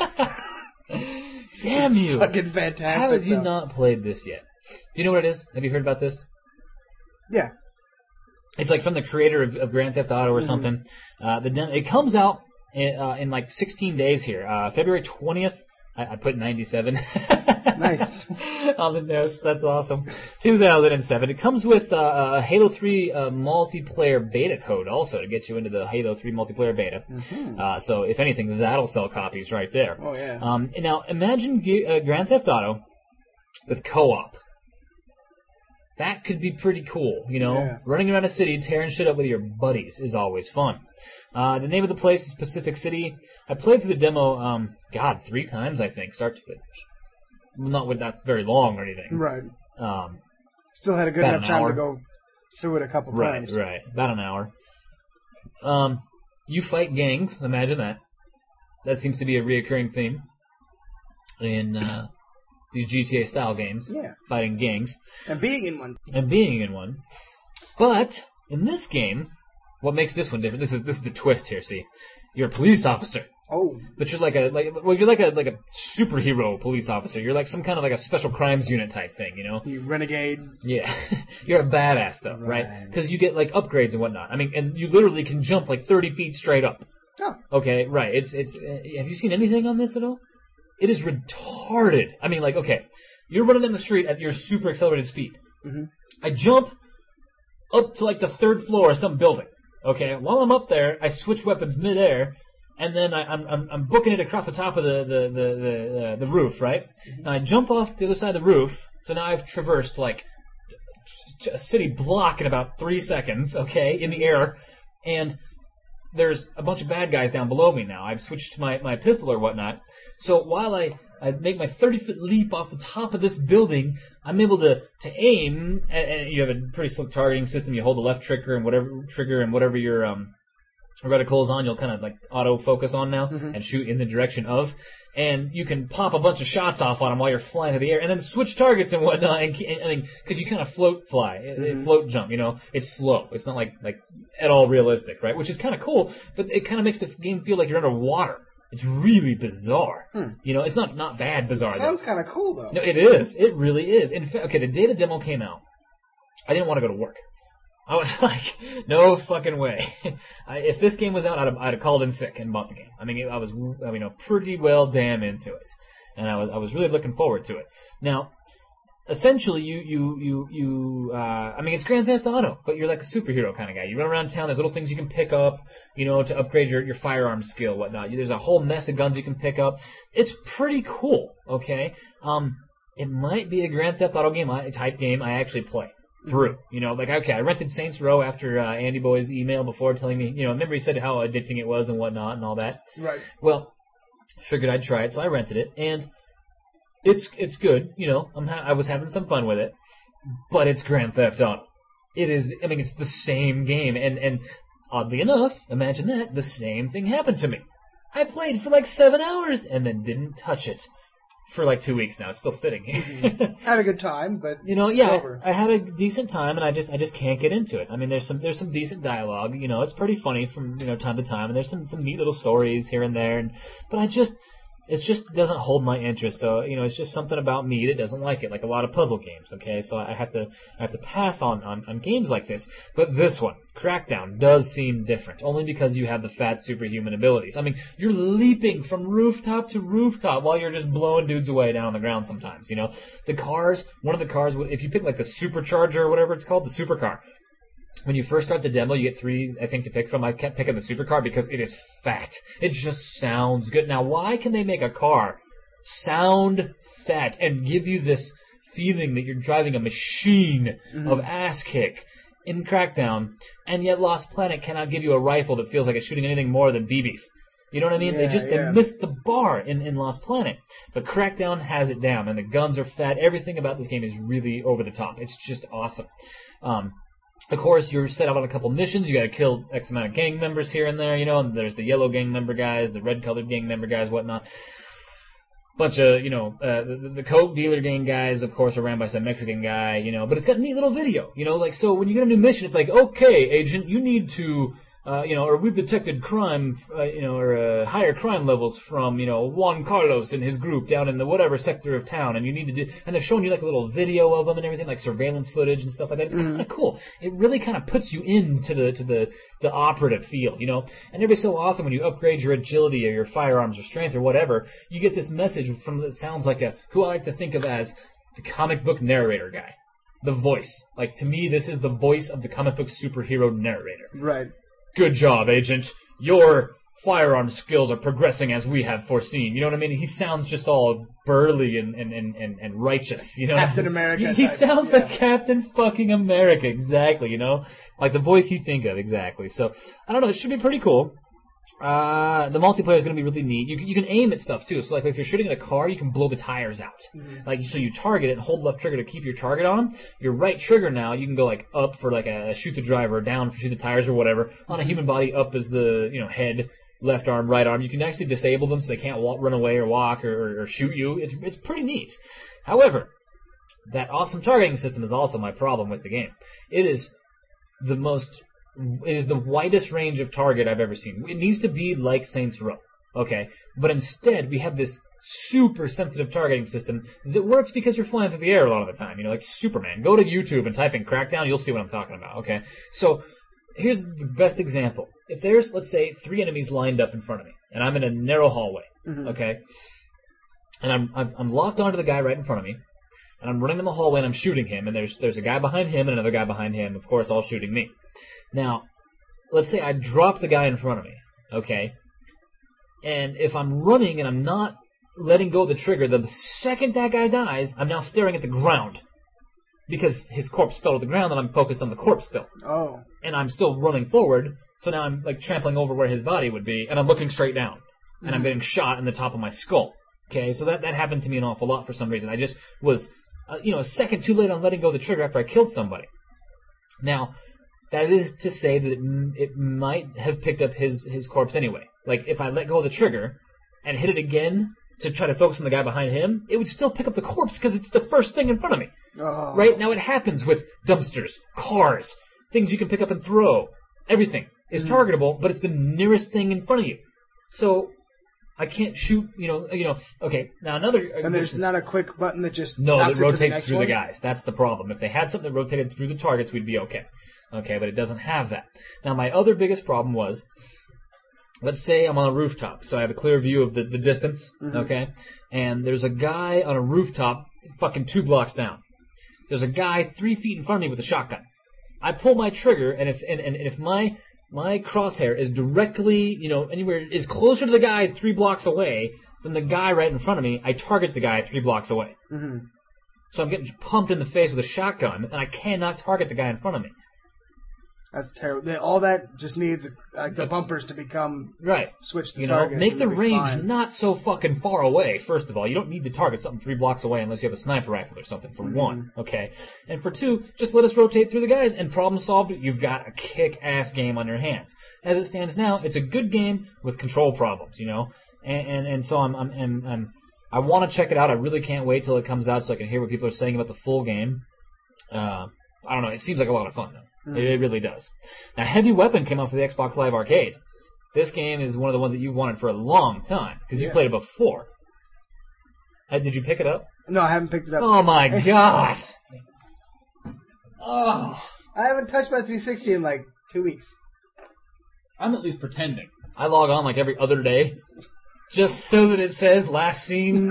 Damn you! Fucking fantastic. How have you not played this yet? Do you know what it is? Have you heard about this? Yeah. It's like from the creator of Grand Theft Auto or something. It comes out in like 16 days here. February 20th. I put 97. Nice. On the notes. That's awesome. 2007. It comes with a Halo 3 multiplayer beta code also to get you into the Halo 3 multiplayer beta. So if anything, that'll sell copies right there. Oh, yeah. Now, imagine Grand Theft Auto with co-op. That could be pretty cool, you know? Yeah. Running around a city, tearing shit up with your buddies is always fun. The name of the place is Pacific City. I played through the demo, 3 times, I think, start to finish. Not with that's very long or anything. Right. Still had a good enough time to go through it a couple times. Right. About an hour. You fight gangs. Imagine that. That seems to be a reoccurring theme in these GTA-style games. Yeah. Fighting gangs. And being in one. But in this game, what makes this one different? This is the twist here. See, you're a police officer. Oh. But you're like a superhero police officer. You're like some kind of like a special crimes unit type thing, you know? You renegade. Yeah. You're a badass though, right? Because you get like upgrades and whatnot. I mean, and you literally can jump like 30 feet straight up. Oh. Okay, right. It's have you seen anything on this at all? It is retarded. I mean, like, okay, you're running down the street at your super accelerated speed. I jump up to like the 3rd floor of some building. Okay, while I'm up there, I switch weapons midair, and then I'm booking it across the top of the roof, right? And I jump off the other side of the roof, so now I've traversed like a city block in about 3 seconds, okay, in the air, and there's a bunch of bad guys down below me now. I've switched to my pistol or whatnot. So while I make my 30-foot leap off the top of this building, I'm able to aim, and you have a pretty slick targeting system. You hold the left trigger and whatever your reticle is on, you'll kind of like auto focus on now and shoot in the direction of. And you can pop a bunch of shots off on them while you're flying through the air, and then switch targets and whatnot. And I mean, because you kind of float jump, you know, it's slow. It's not like at all realistic, right? Which is kind of cool, but it kind of makes the game feel like you're underwater. It's really bizarre. You know, it's not bad bizarre. Sounds kind of cool though. No, it is. It really is. In fact, okay, the day the demo came out, I didn't want to go to work. I was like, no fucking way. If this game was out, I'd have called in sick and bought the game. I mean, I was pretty well damn into it, and I was really looking forward to it. Now, essentially, I mean, it's Grand Theft Auto, but you're like a superhero kind of guy. You run around town. There's little things you can pick up, you know, to upgrade your firearm skill, whatnot. There's a whole mess of guns you can pick up. It's pretty cool. Okay, it might be a Grand Theft Auto type game I actually play through. You know, like, okay, I rented Saints Row after Andy Boy's email before telling me, you know, remember he said how addicting it was and whatnot and all that. Right. Well, figured I'd try it, so I rented it, and it's good. You know, I was having some fun with it, but it's Grand Theft Auto. It is. I mean, it's the same game, and oddly enough, imagine that the same thing happened to me. I played for like 7 hours and then didn't touch it. For like 2 weeks now. It's still sitting here. Had a good time, but you know, yeah, I had a decent time, and I just can't get into it. I mean, there's some decent dialogue. You know, it's pretty funny from time to time, and there's some neat little stories here and there. But it just doesn't hold my interest. So it's just something about me that doesn't like it. Like a lot of puzzle games. Okay, so I have to pass on games like this. But this one, Crackdown, does seem different, only because you have the fat superhuman abilities. I mean, you're leaping from rooftop to rooftop while you're just blowing dudes away down on the ground sometimes. You know, one of the cars, if you pick like the supercharger or whatever it's called, the supercar. When you first start the demo, you get 3, I think, to pick from. I kept picking the supercar because it is fat. It just sounds good. Now, why can they make a car sound fat and give you this feeling that you're driving a machine of ass kick in Crackdown, and yet Lost Planet cannot give you a rifle that feels like it's shooting anything more than BBs? You know what I mean? Yeah, they missed the bar in Lost Planet. But Crackdown has it down, and the guns are fat. Everything about this game is really over the top. It's just awesome. Of course, you're set out on a couple missions. You got to kill X amount of gang members here and there, and there's the yellow gang member guys, the red-colored gang member guys, whatnot. Bunch of, the coke dealer gang guys, of course, are ran by some Mexican guy, but it's got a neat little video, like, so when you get a new mission, it's like, okay, agent, you need to, or we've detected crime, or higher crime levels from, Juan Carlos and his group down in the whatever sector of town, and you need to do, and they're showing you like a little video of them and everything, like surveillance footage and stuff like that. It's kind of cool. It really kind of puts you into the operative feel, and every so often when you upgrade your agility or your firearms or strength or whatever, you get this message from that sounds like who I like to think of as the comic book narrator guy. The voice. Like, to me, this is the voice of the comic book superhero narrator. Right. Good job, Agent. Your firearm skills are progressing as we have foreseen. You know what I mean? He sounds just all burly and righteous. Captain America. He sounds like Captain fucking America, exactly. Like the voice you think of, exactly. So I don't know. It should be pretty cool. The multiplayer is going to be really neat. You can aim at stuff too. So like if you're shooting at a car, you can blow the tires out. Like so you target it and hold left trigger to keep your target on. Your right trigger now you can go like up for like a shoot the driver, down for shoot the tires or whatever. On a human body, up is the head, left arm, right arm. You can actually disable them so they can't run away or walk or shoot you. It's pretty neat. However, that awesome targeting system is also my problem with the game. It is the widest range of target I've ever seen. It needs to be like Saints Row, okay? But instead, we have this super sensitive targeting system that works because you're flying through the air a lot of the time, like Superman. Go to YouTube and type in Crackdown, you'll see what I'm talking about, okay? So, here's the best example. If there's, let's say, 3 enemies lined up in front of me, and I'm in a narrow hallway, okay? And I'm locked onto the guy right in front of me, and I'm running in the hallway and I'm shooting him, and there's a guy behind him and another guy behind him, of course, all shooting me. Now, let's say I drop the guy in front of me, okay? And if I'm running and I'm not letting go of the trigger, the second that guy dies, I'm now staring at the ground. Because his corpse fell to the ground and I'm focused on the corpse still. Oh. And I'm still running forward, so now I'm like trampling over where his body would be, and I'm looking straight down. And I'm getting shot in the top of my skull. Okay, so that happened to me an awful lot for some reason. I just was, a second too late on letting go of the trigger after I killed somebody. Now, that is to say that it might have picked up his corpse anyway. Like, if I let go of the trigger and hit it again to try to focus on the guy behind him, it would still pick up the corpse because it's the first thing in front of me. Oh. Right? Now, it happens with dumpsters, cars, things you can pick up and throw. Everything is targetable, but it's the nearest thing in front of you. So I can't shoot, okay, now another... And there's not a quick button that just No, knocks that it to the rotates next through one? the guys. That's the problem. If they had something that rotated through the targets, we'd be okay. Okay, but it doesn't have that. Now, my other biggest problem was, let's say I'm on a rooftop, so I have a clear view of the distance, okay? And there's a guy on a rooftop fucking 2 blocks down. There's a guy 3 feet in front of me with a shotgun. I pull my trigger, and if my crosshair is directly, anywhere is closer to the guy 3 blocks away than the guy right in front of me, I target the guy 3 blocks away. Mm-hmm. So I'm getting pumped in the face with a shotgun, and I cannot target the guy in front of me. That's terrible. All that just needs the bumpers to become Right. switched to targets. Make and the they'll be range fine. not so fucking far away, first of all. You don't need to target something 3 blocks away unless you have a sniper rifle or something, for one, okay? And for two, just let us rotate through the guys, and problem solved, you've got a kick-ass game on your hands. As it stands now, it's a good game with control problems, And so I want to check it out. I really can't wait till it comes out so I can hear what people are saying about the full game. I don't know. It seems like a lot of fun, though. It really does. Now, Heavy Weapon came out for the Xbox Live Arcade. This game is one of the ones that you've wanted for a long time, because you played it before. Did you pick it up? No, I haven't picked it up. Oh, my God. Oh. I haven't touched my 360 in like 2 weeks. I'm at least pretending. I log on like every other day, just so that it says last seen,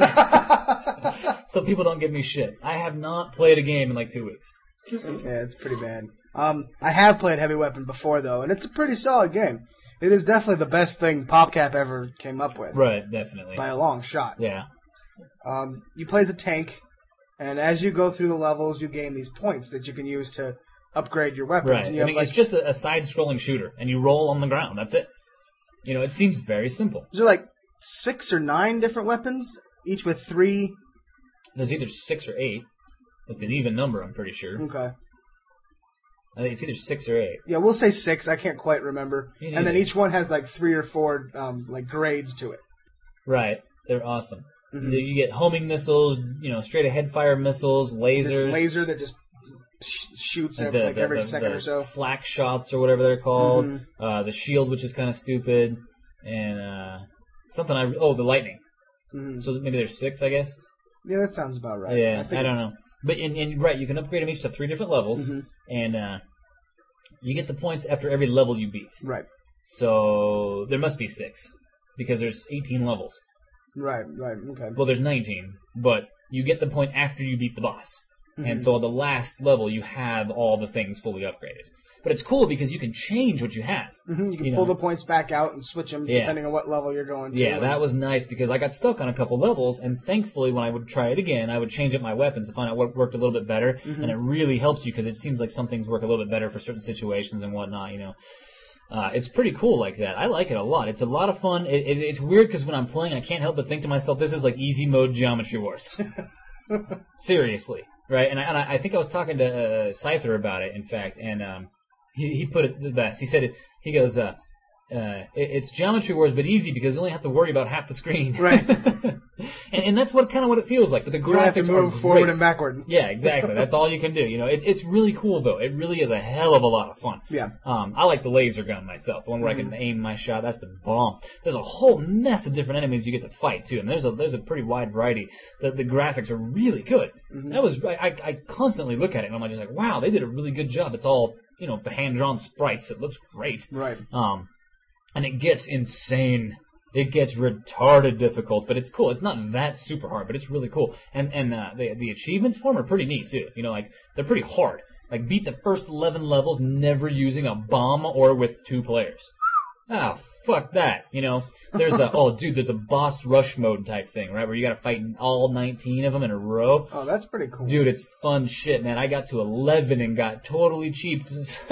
so people don't give me shit. I have not played a game in like 2 weeks. Yeah, it's pretty bad. I have played Heavy Weapon before, though, and it's a pretty solid game. It is definitely the best thing PopCap ever came up with. Right, definitely. By a long shot. Yeah. You play as a tank, and as you go through the levels, you gain these points that you can use to upgrade your weapons. Right. And you have, it's just a side-scrolling shooter, and you roll on the ground. That's it. It seems very simple. Is there like 6 or 9 different weapons, each with 3? There's either 6 or 8. It's an even number, I'm pretty sure. Okay. I think it's either 6 or 8. Yeah, we'll say 6. I can't quite remember. Me And then neither. each one has like 3 or 4 like grades to it. Right. They're awesome. Mhm. You get homing missiles, straight ahead fire missiles, lasers. This laser that just shoots every second or so. Flak shots or whatever they're called. Mhm. The shield, which is kind of stupid, and the lightning. Mhm. So maybe there's 6, I guess. Yeah, that sounds about right. Yeah, think I don't it's- know. But right, you can upgrade them each to 3 different levels, Mhm. and you get the points after every level you beat. Right. So there must be 6 because there's 18 levels. Right. Okay. Well, there's 19, but you get the point after you beat the boss. Mhm. And so on the last level, you have all the things fully upgraded. But it's cool because you can change what you have. Mhm. You can you pull know. the points back out and switch them Yeah. depending on what level you're going to. Yeah, that was nice because I got stuck on a couple levels, and thankfully when I would try it again, I would change up my weapons to find out what worked a little bit better, and it really helps you because it seems like some things work a little bit better for certain situations and whatnot, It's pretty cool like that. I like it a lot. It's a lot of fun. It's weird because when I'm playing, I can't help but think to myself, this is like easy mode Geometry Wars. Seriously, right? And I think I was talking to Scyther about it, in fact, and he put it the best. He said he goes, it's Geometry Wars, but easy because you only have to worry about half the screen. Right. and that's what it feels like. But the You don't have to graphics move are forward great. and backward. Yeah, exactly. That's all you can do. It's really cool though. It really is a hell of a lot of fun. Yeah. I like the laser gun myself, the one where I can aim my shot. That's the bomb. There's a whole mess of different enemies you get to fight too, and there's a pretty wide variety. The graphics are really good. I constantly look at it and I'm just like, wow, they did a really good job. It's all hand drawn sprites. It looks great. Right. And it gets insane It gets retarded difficult, but it's cool. It's not that super hard, but it's really cool. And the achievements for them are pretty neat too. Like they're pretty hard. Like beat the first 11 levels never using a bomb or with 2 players. Oh, fuck that. There's there's a boss rush mode type thing, right, where you gotta fight all 19 of them in a row. Oh, that's pretty cool. Dude, it's fun shit, man. I got to 11 and got totally cheaped.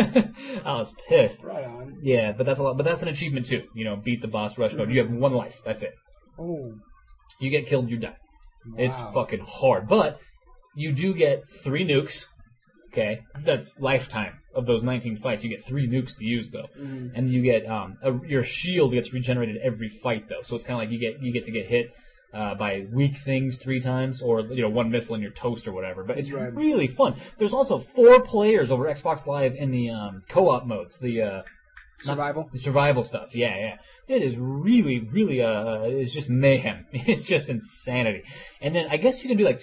I was pissed. Right on. Yeah, but that's a lot. But that's an achievement too. Beat the boss rush mode. You have 1 life. That's it. Oh. You get killed, you die. Wow. It's fucking hard. But you do get 3 nukes. Okay, that's lifetime of those 19 fights. You get 3 nukes to use though, and you get your shield gets regenerated every fight though. So it's kind of like you get to get hit by weak things 3 times, or 1 missile and you're toast or whatever. But it's really fun. There's also 4 players over Xbox Live in the co-op modes. The survival stuff. Yeah. It is really, really, it's just mayhem. It's just insanity. And then I guess you can do like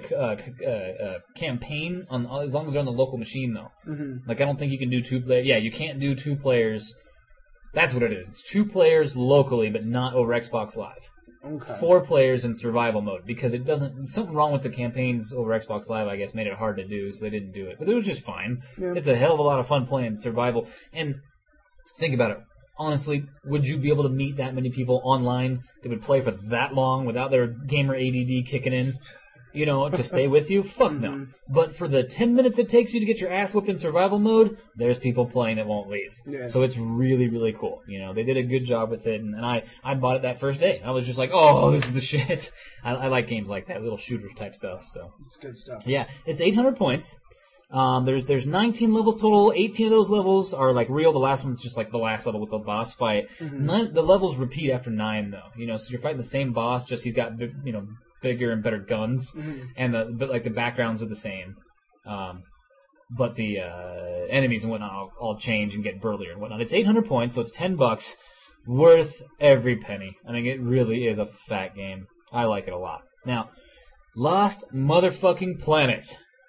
2-player campaign as long as they're on the local machine though. Mm-hmm. Like I don't think you can do 2-player. Yeah, you can't do 2 players. That's what it is. It's 2 players locally, but not over Xbox Live. Okay. 4 players in survival mode because it doesn't. Something wrong with the campaigns over Xbox Live, I guess, made it hard to do, so they didn't do it. But it was just fine. Yeah. It's a hell of a lot of fun playing survival. And think about it. Honestly, would you be able to meet that many people online that would play for that long without their gamer ADD kicking in, to stay with you? Fuck no. But for the 10 minutes it takes you to get your ass whooped in survival mode, there's people playing that won't leave. Yeah. So it's really, really cool. They did a good job with it, and I bought it that first day. I was just like, oh, this is the shit. I like games like that, little shooter type stuff. So it's good stuff. Yeah, it's 800 points. There's 19 levels total. 18 of those levels are like real. The last one's just like the last level with the boss fight. Mm-hmm. The levels repeat after 9 though. So you're fighting the same boss, just he's got bigger and better guns, and the backgrounds are the same. But the enemies and whatnot all change and get burlier and whatnot. It's 800 points, so it's $10, worth every penny. I mean, it really is a fat game. I like it a lot. Now, Lost Motherfucking Planet.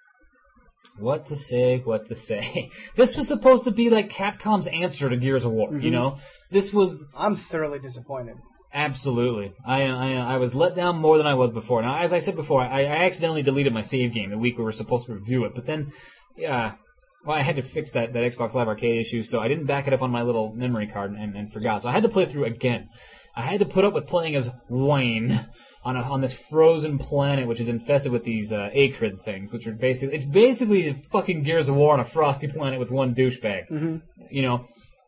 What to say? This was supposed to be like Capcom's answer to Gears of War, This was... I'm thoroughly disappointed. Absolutely. I was let down more than I was before. Now, as I said before, I accidentally deleted my save game the week we were supposed to review it, but then, I had to fix that Xbox Live Arcade issue, so I didn't back it up on my little memory card and forgot. So I had to play through again. I had to put up with playing as Wayne on this frozen planet, which is infested with these acrid things, which are basically fucking Gears of War on a frosty planet with 1 douchebag. Mm-hmm.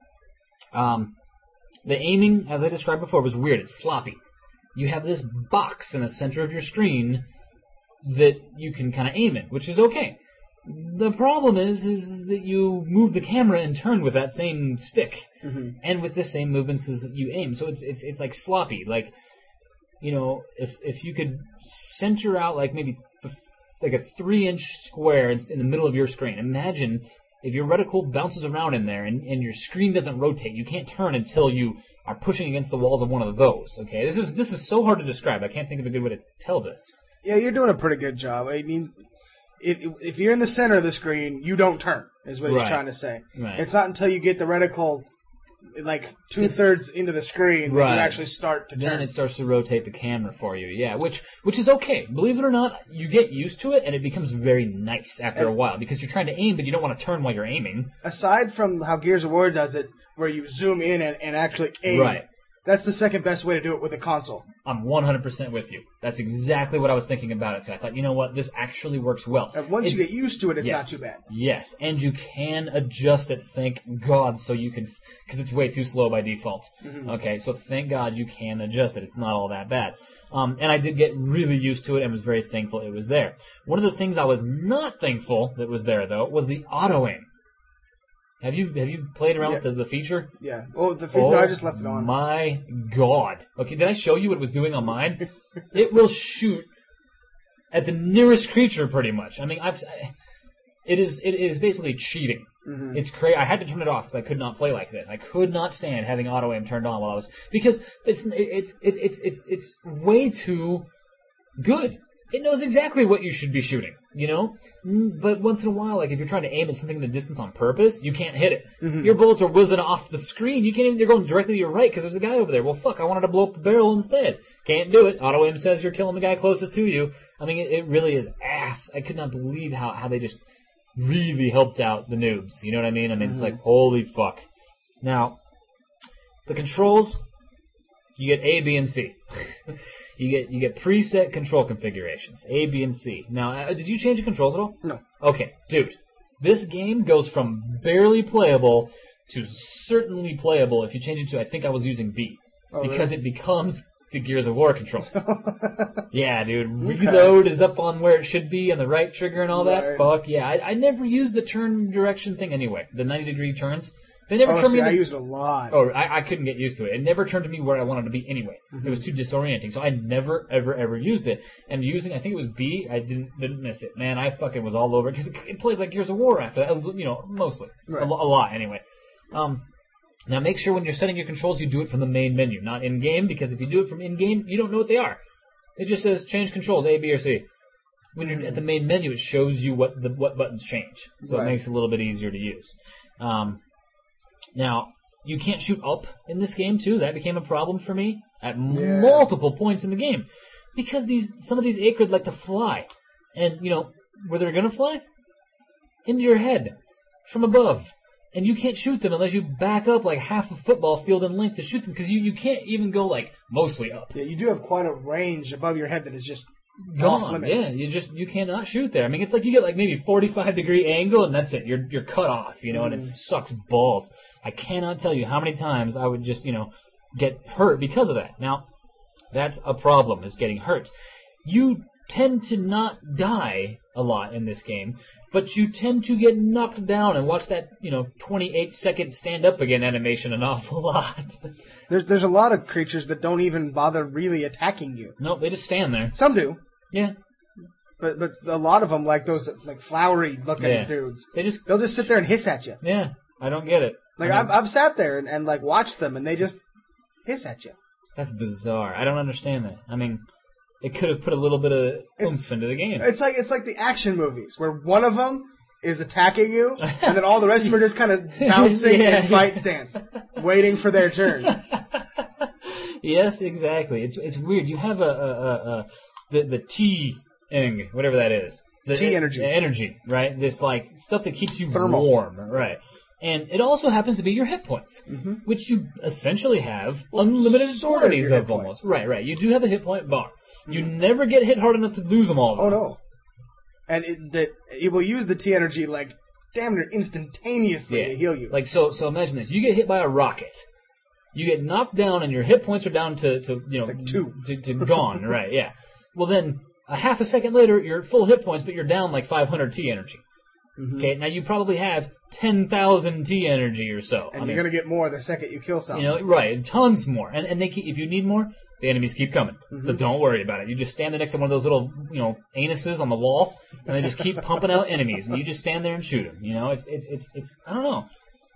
The aiming, as I described before, was weird. It's sloppy. You have this box in the center of your screen that you can kind of aim in, which is okay. The problem is that you move the camera and turn with that same stick, and with the same movements as you aim. So it's like sloppy. Like, if you could center out like maybe like a 3-inch square in the middle of your screen. Imagine if your reticle bounces around in there and your screen doesn't rotate. You can't turn until you are pushing against the walls of one of those. Okay, this is so hard to describe. I can't think of a good way to tell this. Yeah, you're doing a pretty good job. I mean, if you're in the center of the screen, you don't turn, is what he's trying to say. Right. It's not until you get the reticle like 2/3 into the screen that you actually start to turn. Then it starts to rotate the camera for you, yeah, which is okay. Believe it or not, you get used to it, and it becomes very nice after a while, because you're trying to aim, but you don't want to turn while you're aiming. Aside from how Gears of War does it, where you zoom in and actually aim, right. That's the second best way to do it with a console. I'm 100% with you. That's exactly what I was thinking about it too. I thought, you know what, this actually works well. And once you get used to it, it's not too bad. Yes, and you can adjust it, thank God, so you can, because it's way too slow by default. Mm-hmm. Okay, so thank God you can adjust it. It's not all that bad. And I did get really used to it and was very thankful it was there. One of the things I was not thankful that was there, though, was the auto-aim. Have you played around with the feature? Yeah. Oh, the feature, I just left it on. My God. Okay, did I show you what it was doing on mine? It will shoot at the nearest creature, pretty much. I mean, it is basically cheating. Mm-hmm. It's crazy. I had to turn it off because I could not play like this. I could not stand having auto aim turned on while I was, because it's way too good. It knows exactly what you should be shooting. you know? But once in a while, like if you're trying to aim at something in the distance on purpose, you can't hit it. Mhm. Your bullets are whizzing off the screen. You can't even, they're going directly to your right because there's a guy over there. Well, fuck, I wanted to blow up the barrel instead. Can't do it. Auto aim says you're killing the guy closest to you. I mean, it really is ass. I could not believe how they just really helped out the noobs. You know what I mean? I mean, it's like, holy fuck. Now, the controls, you get A, B, and C. You get preset control configurations, A, B, and C. Now, did you change the controls at all? No. Okay, dude. This game goes from barely playable to certainly playable if you change it to, I think I was using B. Oh, because really? it becomes the Gears of War controls. Yeah, dude. Reload is up on where it should be and the right trigger and all that. Right. Fuck yeah. I never used the turn direction thing anyway. The 90-degree turns. They never turned me. I use it a lot. Oh, I couldn't get used to it. It never turned to me where I wanted to be anyway. It was too disorienting. So I never, ever used it. And using, I think it was B, I didn't miss it. Man, I fucking was all over it. Because it plays like Gears of War after that. You know, mostly. Right. A lot, anyway. Now make sure when you're setting your controls, you do it from the main menu, not in-game, because if you do it from in-game, you don't know what they are. It just says change controls, A, B, or C. When you're at the main menu, it shows you what buttons change. So Right. it makes it a little bit easier to use. Now, you can't shoot up in this game, too. That became a problem for me at multiple points in the game. Because some of these Acrid like to fly. And, you know, where they're going to fly? Into your head. From above. And you can't shoot them unless you back up like half a football field in length to shoot them. Because you can't even go, like, mostly up. Yeah, you do have quite a range above your head that is just Gone. off limits. Yeah, you cannot shoot there. I mean, it's like you get like maybe 45-degree angle and that's it. You're cut off, you know, and it sucks balls. I cannot tell you how many times I would just, you know, get hurt because of that. Now, that's a problem, is getting hurt. You tend to not die a lot in this game, but you tend to get knocked down and watch that, you know, 28-second stand up again animation an awful lot. There's a lot of creatures that don't even bother really attacking you. Nope, they just stand there. Some do. Yeah. But a lot of them, like those like flowery looking dudes, they'll just sit there and hiss at you. Yeah, I don't get it. Like I've sat there and like watched them and they just hiss at you. That's bizarre. I don't understand that. I mean, it could have put a little bit of oomph into the game. It's like the action movies where one of them is attacking you and then all the rest of them are just kind of bouncing in fight stance, waiting for their turn. Yes, exactly. It's weird. You have the T-ing, whatever that is. The T-energy. Energy, right? This like stuff that keeps you Thermal. warm, right? And it also happens to be your hit points, which you essentially have unlimited sort of quantities your of hit almost. points. Right. You do have a hit point bar. You never get hit hard enough to lose them all. Oh no! And it will use the T energy like damn near instantaneously to heal you. Like so imagine this: you get hit by a rocket, you get knocked down, and your hit points are down to you know like 2 to gone. Right? Yeah. Well then, a half a second later, you're at full hit points, but you're down like 500 T energy. Okay, now you probably have 10,000 T energy or so. And you're gonna get more the second you kill something. You know, right? Tons more, and they keep, if you need more, the enemies keep coming. So don't worry about it. You just stand there next to one of those little, you know, anuses on the wall, and they just keep pumping out enemies, and you just stand there and shoot them. You know, it's I don't know.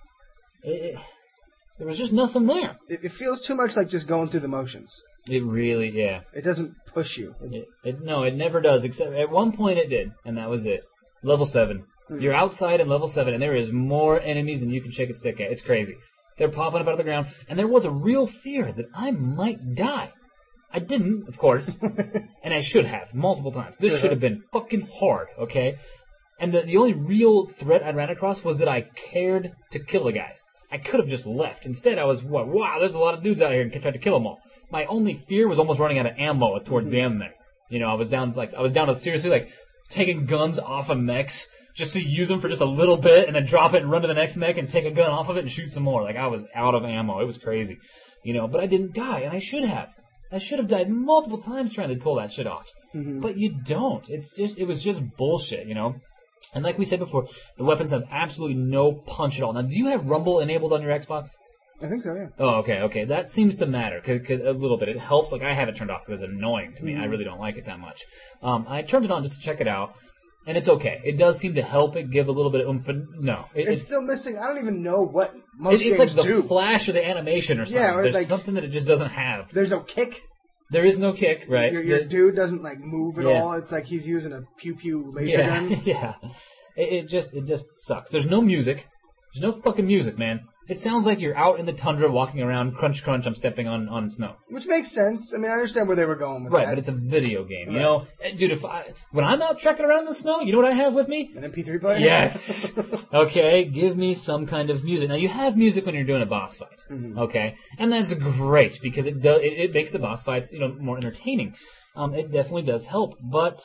There was just nothing there. It feels too much like just going through the motions. It really, yeah. It doesn't push you. No, it never does. Except at one point it did, and that was it. Level 7. You're outside in level 7, and there is more enemies than you can shake a stick at. It's crazy. They're popping up out of the ground, and there was a real fear that I might die. I didn't, of course, and I should have, multiple times. This should have been fucking hard, okay? And the only real threat I ran across was that I cared to kill the guys. I could have just left. Instead, I was, wow, there's a lot of dudes out here, and tried to kill them all. My only fear was almost running out of ammo towards the end there. You know, I was down to seriously, like, taking guns off of mechs, just to use them for just a little bit and then drop it and run to the next mech and take a gun off of it and shoot some more. Like, I was out of ammo. It was crazy. You know, but I didn't die, and I should have. I should have died multiple times trying to pull that shit off. But you don't. It was just bullshit, you know? And like we said before, the weapons have absolutely no punch at all. Now, do you have Rumble enabled on your Xbox? I think so, yeah. Oh, okay. That seems to matter, cause a little bit. It helps. Like, I have it turned off because it's annoying to me. I really don't like it that much. I turned it on just to check it out. And it's okay. It does seem to help it give a little bit of oomph. No. It's still missing. I don't even know what most it's games like the do. flash or the animation or something. Yeah, or there's like, something that it just doesn't have. There's no kick. There is no kick, right? Your dude doesn't like move at all. It's like he's using a pew laser gun. Yeah. It just sucks. There's no music. There's no fucking music, man. It sounds like you're out in the tundra walking around, crunch, crunch, I'm stepping on snow. Which makes sense. I mean, I understand where they were going with that. Right, but it's a video game, you know? Dude, when I'm out trekking around in the snow, you know what I have with me? An MP3 player? Yes. Okay, give me some kind of music. Now, you have music when you're doing a boss fight, okay? And that's great, because it makes the boss fights, more entertaining. It definitely does help, but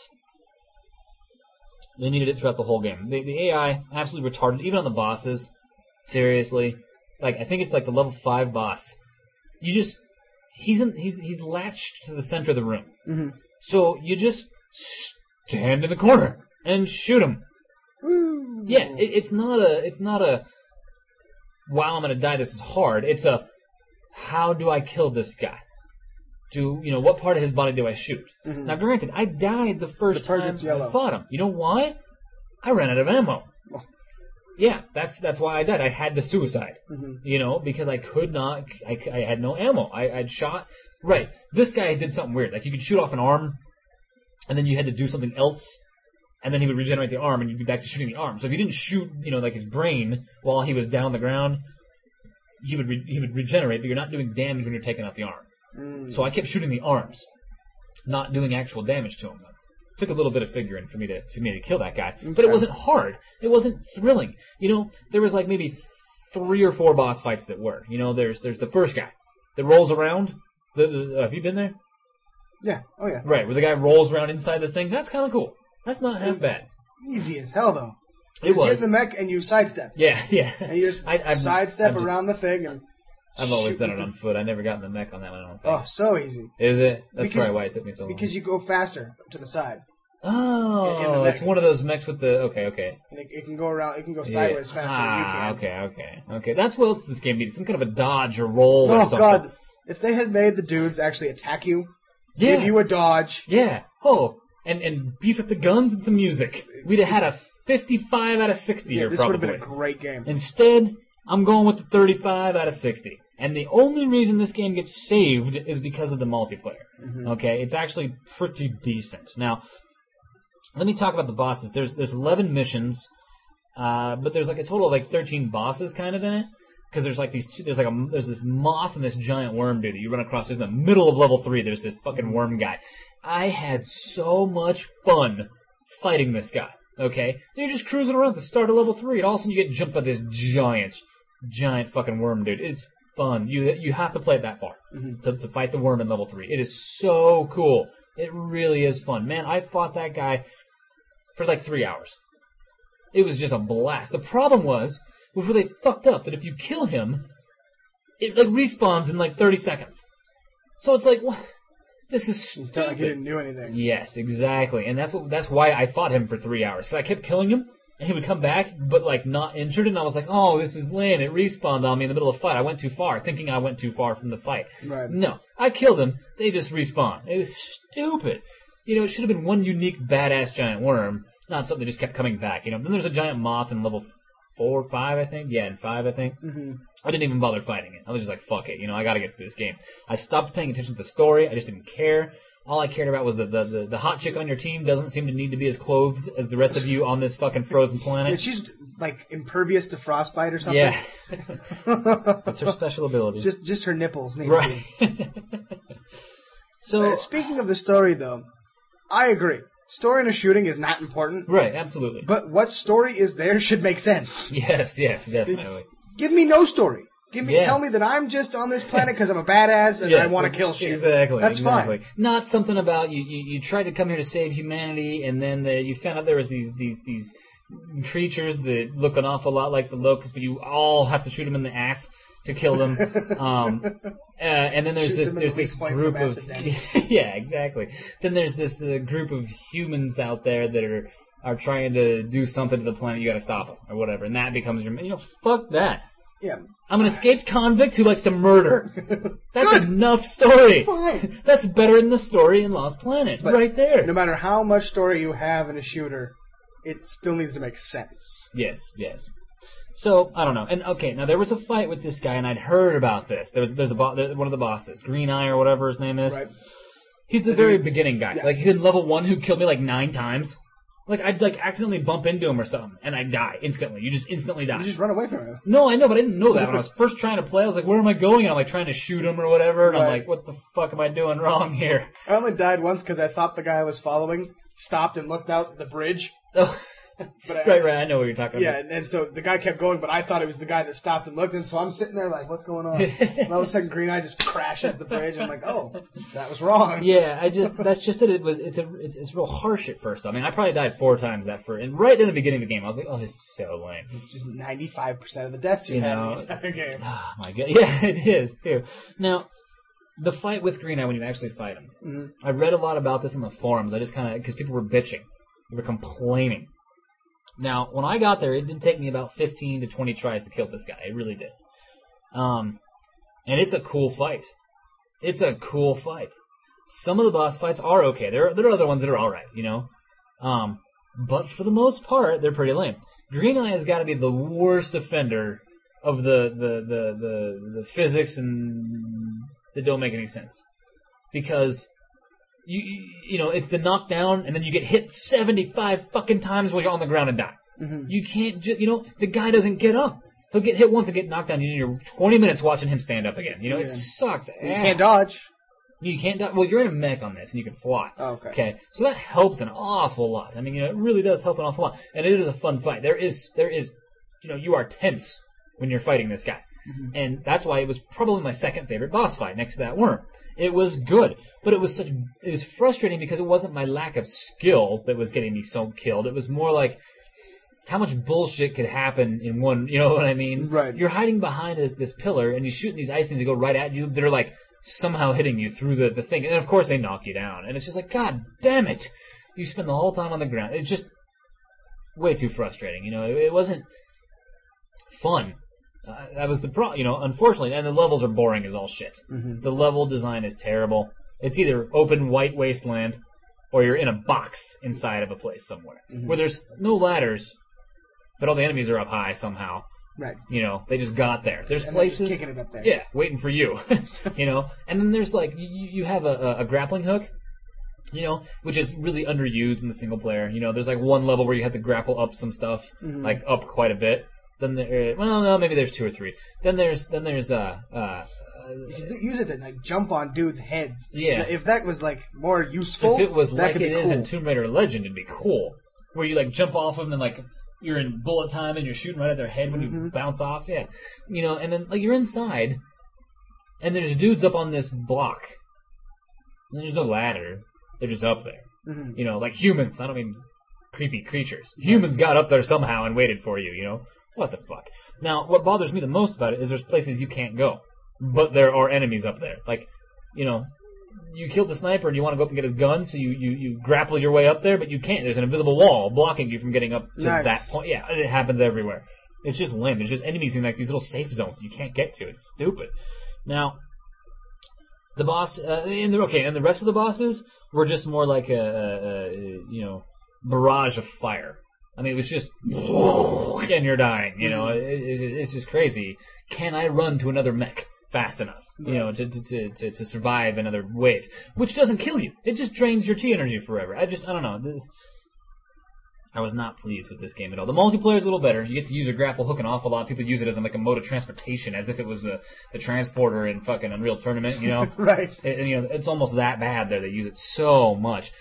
they needed it throughout the whole game. The AI, absolutely retarded, even on the bosses. Seriously. Like, I think it's like the level 5 boss. He's latched to the center of the room. Mm-hmm. So you just stand in the corner and shoot him. Woo. Yeah, it's not a wow, I'm gonna die, this is hard. It's a how do I kill this guy? What part of his body do I shoot? Mm-hmm. Now granted, I died the first time I fought him. You know why? I ran out of ammo. Yeah, that's why I died. I had to suicide, because I could not. I had no ammo. I'd shot. Right, this guy did something weird. Like you could shoot off an arm, and then you had to do something else, and then he would regenerate the arm, and you'd be back to shooting the arm. So if you didn't shoot, like his brain while he was down on the ground, he would regenerate, but you're not doing damage when you're taking out the arm. So I kept shooting the arms, not doing actual damage to him. Took a little bit of figuring for me to kill that guy, but it wasn't hard. It wasn't thrilling. There was like maybe 3 or 4 boss fights that were. There's the first guy that rolls around. Have you been there? Yeah. Oh yeah. Right, where the guy rolls around inside the thing. That's kind of cool. That's not half bad. Easy as hell though. It was. You get in the mech and you sidestep. Yeah. And you just sidestep around the thing and. I've always done it on foot. I never got in the mech on that one. I don't think. Oh, so easy. Is it? That's probably why it took me so long. Because you go faster to the side. Oh, it's one of those mechs with the okay. And it can go around. It can go sideways faster than you can. Okay. That's what else this game needs. Some kind of a dodge or roll or something. Oh God! If they had made the dudes actually attack you, give you a dodge. Yeah. Oh, and beef up the guns and some music. We'd have had a 55 out of 60 here. This probably would have been a great game. Instead, I'm going with the 35 out of 60. And the only reason this game gets saved is because of the multiplayer. Okay, it's actually pretty decent. Now, let me talk about the bosses. There's 11 missions, but there's like a total of like 13 bosses kind of in it. Because there's like there's this moth and this giant worm dude that you run across. There's in the middle of level 3. There's this fucking worm guy. I had so much fun fighting this guy. Okay, you're just cruising around at the start of level 3, and all of a sudden you get jumped by this giant fucking worm dude. It's fun. You have to play it that far to fight the worm in level 3. It is so cool. It really is fun. Man, I fought that guy for like 3 hours. It was just a blast. The problem was where they fucked up that if you kill him, it like respawns in like 30 seconds. So it's like, what? This is stupid. Like he didn't do anything. Yes, exactly. And that's why I fought him for 3 hours. So I kept killing him, and he would come back, but like not injured, and I was like, oh, this is lame. It respawned on me in the middle of the fight. I went too far, thinking I went too far from the fight. Right. No, I killed him. They just respawned. It was stupid. It should have been one unique badass giant worm, not something that just kept coming back. Then there's a giant moth in level 4 or 5, I think. Yeah, in 5, I think. I didn't even bother fighting it. I was just like, fuck it. I gotta get through this game. I stopped paying attention to the story. I just didn't care. All I cared about was the hot chick on your team doesn't seem to need to be as clothed as the rest of you on this fucking frozen planet. Yeah, she's like impervious to frostbite or something. Yeah. That's her special ability. Just her nipples. Maybe. Right. So speaking of the story, though, I agree. Story in a shooting is not important. Right, absolutely. But what story is there should make sense. Yes, definitely. Give me no story. Tell me that I'm just on this planet because I'm a badass and I want to kill shit. Exactly. That's fine. Not something about you tried to come here to save humanity, and then you found out there was these creatures that look an awful lot like the locusts, but you all have to shoot them in the ass to kill them. And then there's this group of yeah, exactly. Then there's this group of humans out there that are trying to do something to the planet. You got to stop them or whatever, and that becomes your fuck that. Yeah. I'm an escaped convict who likes to murder. That's enough story. Fine. That's better than the story in Lost Planet. But right there. No matter how much story you have in a shooter, it still needs to make sense. Yes. So, I don't know. And, okay, now there was a fight with this guy, and I'd heard about this. There's one of the bosses, Green Eye or whatever his name is. Right. He's the very beginning guy. Yeah. Like, he's in level 1 who killed me like 9 times. Like, I'd like accidentally bump into him or something, and I'd die instantly. You just instantly die. You just run away from him. No, I know, but I didn't know that. When I was first trying to play, I was like, where am I going? And I'm like trying to shoot him or whatever, and I'm Right. like, what the fuck am I doing wrong here? I only died once because I thought the guy I was following stopped and looked out the bridge. Oh, But right, I know what you're talking Yeah, about. and so the guy kept going, but I thought it was the guy that stopped and looked, and so I'm sitting there like, what's going on? And all of a sudden, Green Eye just crashes the bridge. I'm like, oh, that was wrong. Yeah, that's just it. It's real harsh at first. I mean, I probably died 4 times and right in the beginning of the game, I was like, oh, this is so lame. Just 95% of the deaths you had in the entire game. Oh my god, yeah, it is too. Now, the fight with Green Eye when you actually fight him. Mm-hmm. I read a lot about this in the forums. I just kind of because people were bitching, they were complaining. Now, when I got there, it did take me about 15 to 20 tries to kill this guy. It really did. And it's a cool fight. It's a cool fight. Some of the boss fights are okay. There are other ones that are all right, you know. But for the most part, they're pretty lame. Green Eye has got to be the worst offender of the physics and that don't make any sense, because you know it's the knockdown and then you get hit 75 fucking times while you're on the ground and die. Mm-hmm. You can't the guy doesn't get up. He'll get hit once and get knocked down. You're 20 minutes watching him stand up again. You know, it sucks. You can't dodge. You can't dodge. Well, you're in a mech on this and you can fly. Oh, okay. Okay, so that helps an awful lot. I mean, it really does help an awful lot, and it is a fun fight. There is, you are tense when you're fighting this guy. Mm-hmm. And that's why it was probably my second favorite boss fight next to that worm. It was good, but it was frustrating because it wasn't my lack of skill that was getting me so killed. It was more like how much bullshit could happen in one, you know what I mean? Right. You're hiding behind this pillar and you're shooting these ice things that go right at you that are like somehow hitting you through the thing. And of course they knock you down. And it's just like, God damn it. You spend the whole time on the ground. It's just way too frustrating. You know, it wasn't fun. That was the unfortunately, and the levels are boring as all shit. Mm-hmm. The level design is terrible. It's either open white wasteland, or you're in a box inside of a place somewhere where there's no ladders, but all the enemies are up high somehow. Right. You know, they just got there. There's and places, just kicking it up there. yeah, waiting for you. You know, and then there's like you have a grappling hook. You know, which is really underused in the single player. You know, there's like one level where you have to grapple up some stuff, like up quite a bit. Then maybe there's 2 or 3. Then there's You could use it to like jump on dudes' heads. Yeah. If that was like more useful, if it was that like could it be is cool. in Tomb Raider Legend, it'd be cool. Where you like jump off them and like you're in bullet time and you're shooting right at their head when you bounce off. Yeah, you know, and then like you're inside, and there's dudes up on this block. And there's no ladder. They're just up there. Mm-hmm. You know, like humans. I don't mean creepy creatures. Humans got up there somehow and waited for you. You know. What the fuck? Now, what bothers me the most about it is there's places you can't go, but there are enemies up there. Like, you know, you killed the sniper and you want to go up and get his gun, so you grapple your way up there, but you can't. There's an invisible wall blocking you from getting up to that point. Yeah, it happens everywhere. It's just lame. It's just enemies in like these little safe zones you can't get to. It's stupid. Now, the boss, and the rest of the bosses were just more like a barrage of fire. I mean, it was just, and you're dying, you know, it's just crazy. Can I run to another mech fast enough, you know, to survive another wave? Which doesn't kill you. It just drains your T energy forever. I don't know. I was not pleased with this game at all. The multiplayer is a little better. You get to use a grapple hook an awful lot. People use it as like a mode of transportation, as if it was the transporter in fucking Unreal Tournament, you know? Right. And, you know, it's almost that bad there. They use it so much.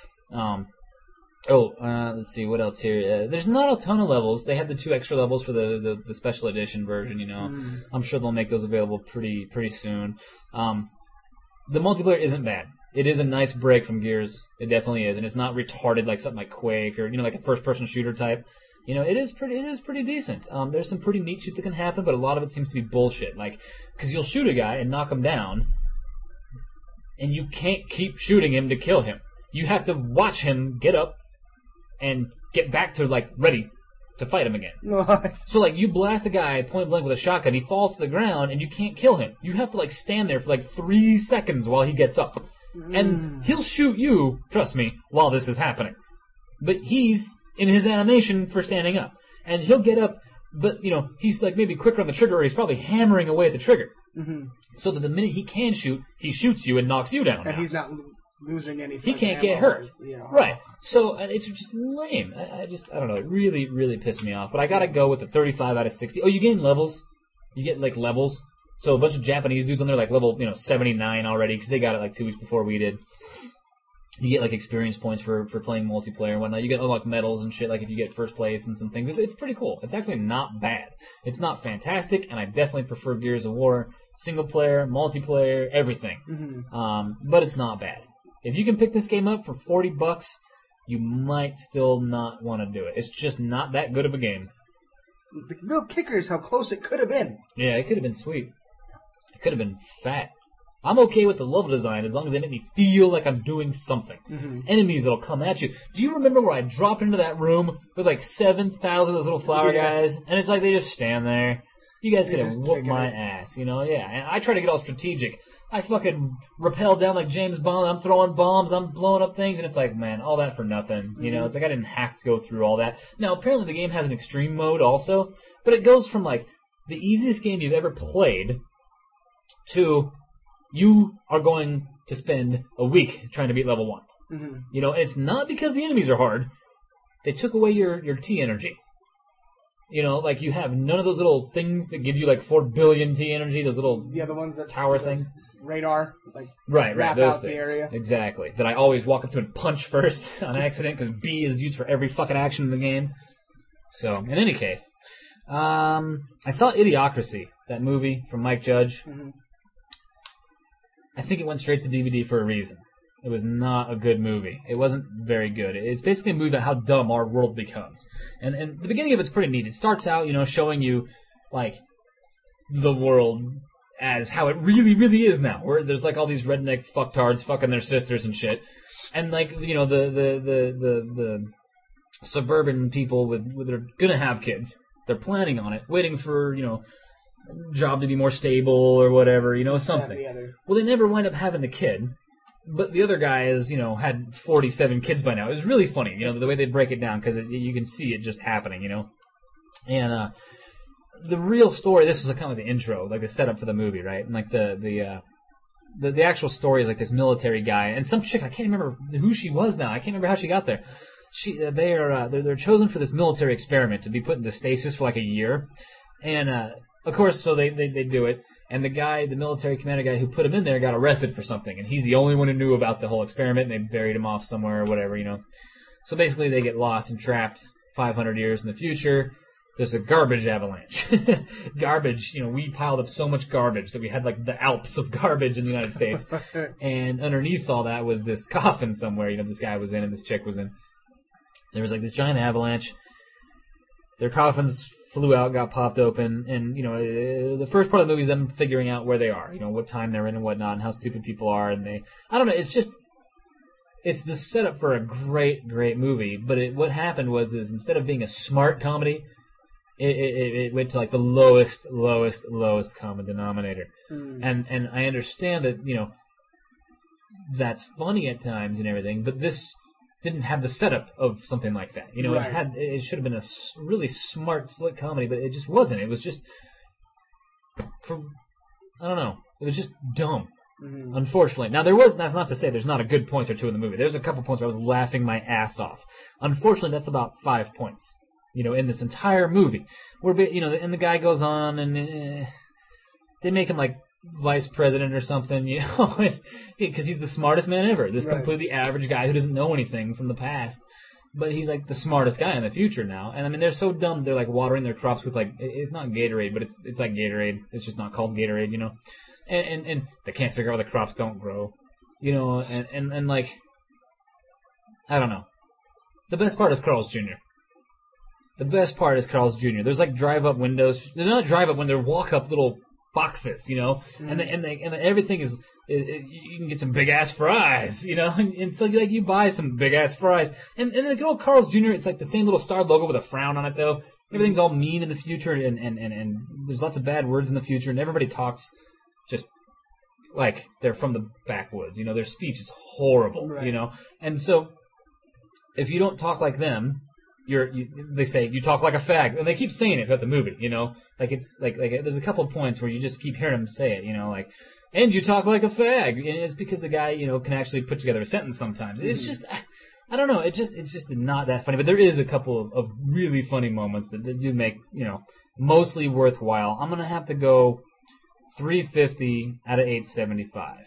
Let's see, what else here? There's not a ton of levels. They had the 2 extra levels for the special edition version, you know. I'm sure they'll make those available pretty soon. The multiplayer isn't bad. It is a nice break from Gears. It definitely is. And it's not retarded like something like Quake or, you know, like a first-person shooter type. You know, it is pretty decent. There's some pretty neat shit that can happen, but a lot of it seems to be bullshit. Like, because you'll shoot a guy and knock him down, and you can't keep shooting him to kill him. You have to watch him get up and get back to, like, ready to fight him again. So, like, you blast a guy point blank with a shotgun, he falls to the ground, and you can't kill him. You have to, like, stand there for, like, 3 seconds while he gets up. And he'll shoot you, trust me, while this is happening. But he's in his animation for standing up. And he'll get up, but, you know, he's, like, maybe quicker on the trigger, or he's probably hammering away at the trigger. So that the minute he can shoot, he shoots you and knocks you down. And he's not losing any. He can't ammo. get hurt. Yeah. Right. So it's just lame. I don't know. It really, really pissed me off. But I got to go with the 35 out of 60. Oh, you gain levels. You get, like, levels. So a bunch of Japanese dudes on there, like, level, 79 already, because they got it, like, 2 weeks before we did. You get, like, experience points for playing multiplayer and whatnot. You get, like, medals and shit, like, if you get first place and some things. It's pretty cool. It's actually not bad. It's not fantastic, and I definitely prefer Gears of War. Single player, multiplayer, everything. Mm-hmm. But it's not bad. If you can pick this game up for $40, you might still not want to do it. It's just not that good of a game. The real kicker is how close it could have been. Yeah, it could have been sweet. It could have been fat. I'm okay with the level design as long as they make me feel like I'm doing something. Mm-hmm. Enemies that'll come at you. Do you remember where I dropped into that room with like 7,000 of those little flower guys? And it's like they just stand there. You guys could have whooped my ass, Yeah, and I try to get all strategic. I fucking rappel down like James Bond. I'm throwing bombs. I'm blowing up things. And it's like, man, all that for nothing. It's like I didn't have to go through all that. Now, apparently the game has an extreme mode also. But it goes from like the easiest game you've ever played to you are going to spend a week trying to beat level 1. Mm-hmm. And it's not because the enemies are hard. They took away your T energy. Like you have none of those little things that give you like 4 billion T energy, those little the ones that tower things. Radar, like right, wrap those out things. the area. Exactly. That I always walk up to and punch first on accident because B is used for every fucking action in the game. So, in any case, I saw Idiocracy, that movie from Mike Judge. Mm-hmm. I think it went straight to DVD for a reason. It was not a good movie. It wasn't very good. It's basically a movie about how dumb our world becomes. And the beginning of it's pretty neat. It starts out, showing you, like, the world as how it really, really is now. Where there's, like, all these redneck fucktards fucking their sisters and shit. And, like, the suburban people they're gonna have kids. They're planning on it, waiting for, job to be more stable or whatever, something. Well, they never wind up having the kid. But the other guy had 47 kids by now. It was really funny, the way they break it down, because you can see it just happening, And the real story, this was kind of the intro, like the setup for the movie, right? And like the actual story is like this military guy and some chick. I can't remember who she was now. I can't remember how she got there. They're chosen for this military experiment to be put into stasis for like a year, and of course, so they do it. And the military commander guy who put him in there got arrested for something, and he's the only one who knew about the whole experiment, and they buried him off somewhere or whatever, So basically they get lost and trapped 500 years in the future. There's a garbage avalanche. Garbage, we piled up so much garbage that we had like the Alps of garbage in the United States. And underneath all that was this coffin somewhere, this guy was in and this chick was in. There was like this giant avalanche. Their coffins flew out, got popped open, and, the first part of the movie is them figuring out where they are, what time they're in and whatnot, and how stupid people are, and I don't know, it's the setup for a great, great movie, but what happened was instead of being a smart comedy, it went to, like, the lowest common denominator. And I understand that, that's funny at times and everything, but this didn't have the setup of something like that. Right. It should have been a really smart, slick comedy, but it just wasn't. It was just, I don't know. It was just dumb, unfortunately. Now, that's not to say there's not a good point or two in the movie. There's a couple points where I was laughing my ass off. Unfortunately, that's about 5 points, in this entire movie. Where, and the guy goes on and they make him like vice president or something, because he's the smartest man ever. This completely average guy who doesn't know anything from the past, but he's like the smartest guy in the future now. And I mean, they're so dumb. They're like watering their crops with like, it's not Gatorade, but it's like Gatorade. It's just not called Gatorade, And they can't figure out why the crops don't grow, and like, I don't know. The best part is Carl's Jr. There's like drive-up windows. They're not drive-up when they're walk-up little boxes, and everything is you can get some big ass fries, and so like you buy some big ass fries, and the good old Carl's Jr. It's like the same little star logo with a frown on it though. Everything's all mean in the future, and there's lots of bad words in the future, and everybody talks just like they're from the backwoods, their speech is horrible, and so if you don't talk like them, they say you talk like a fag, and they keep saying it throughout the movie. Like it's like there's a couple of points where you just keep hearing them say it. Like, and you talk like a fag, and it's because the guy can actually put together a sentence sometimes. It's just. I don't know. It's just not that funny. But there is a couple of really funny moments that do make mostly worthwhile. I'm gonna have to go 350 out of 875.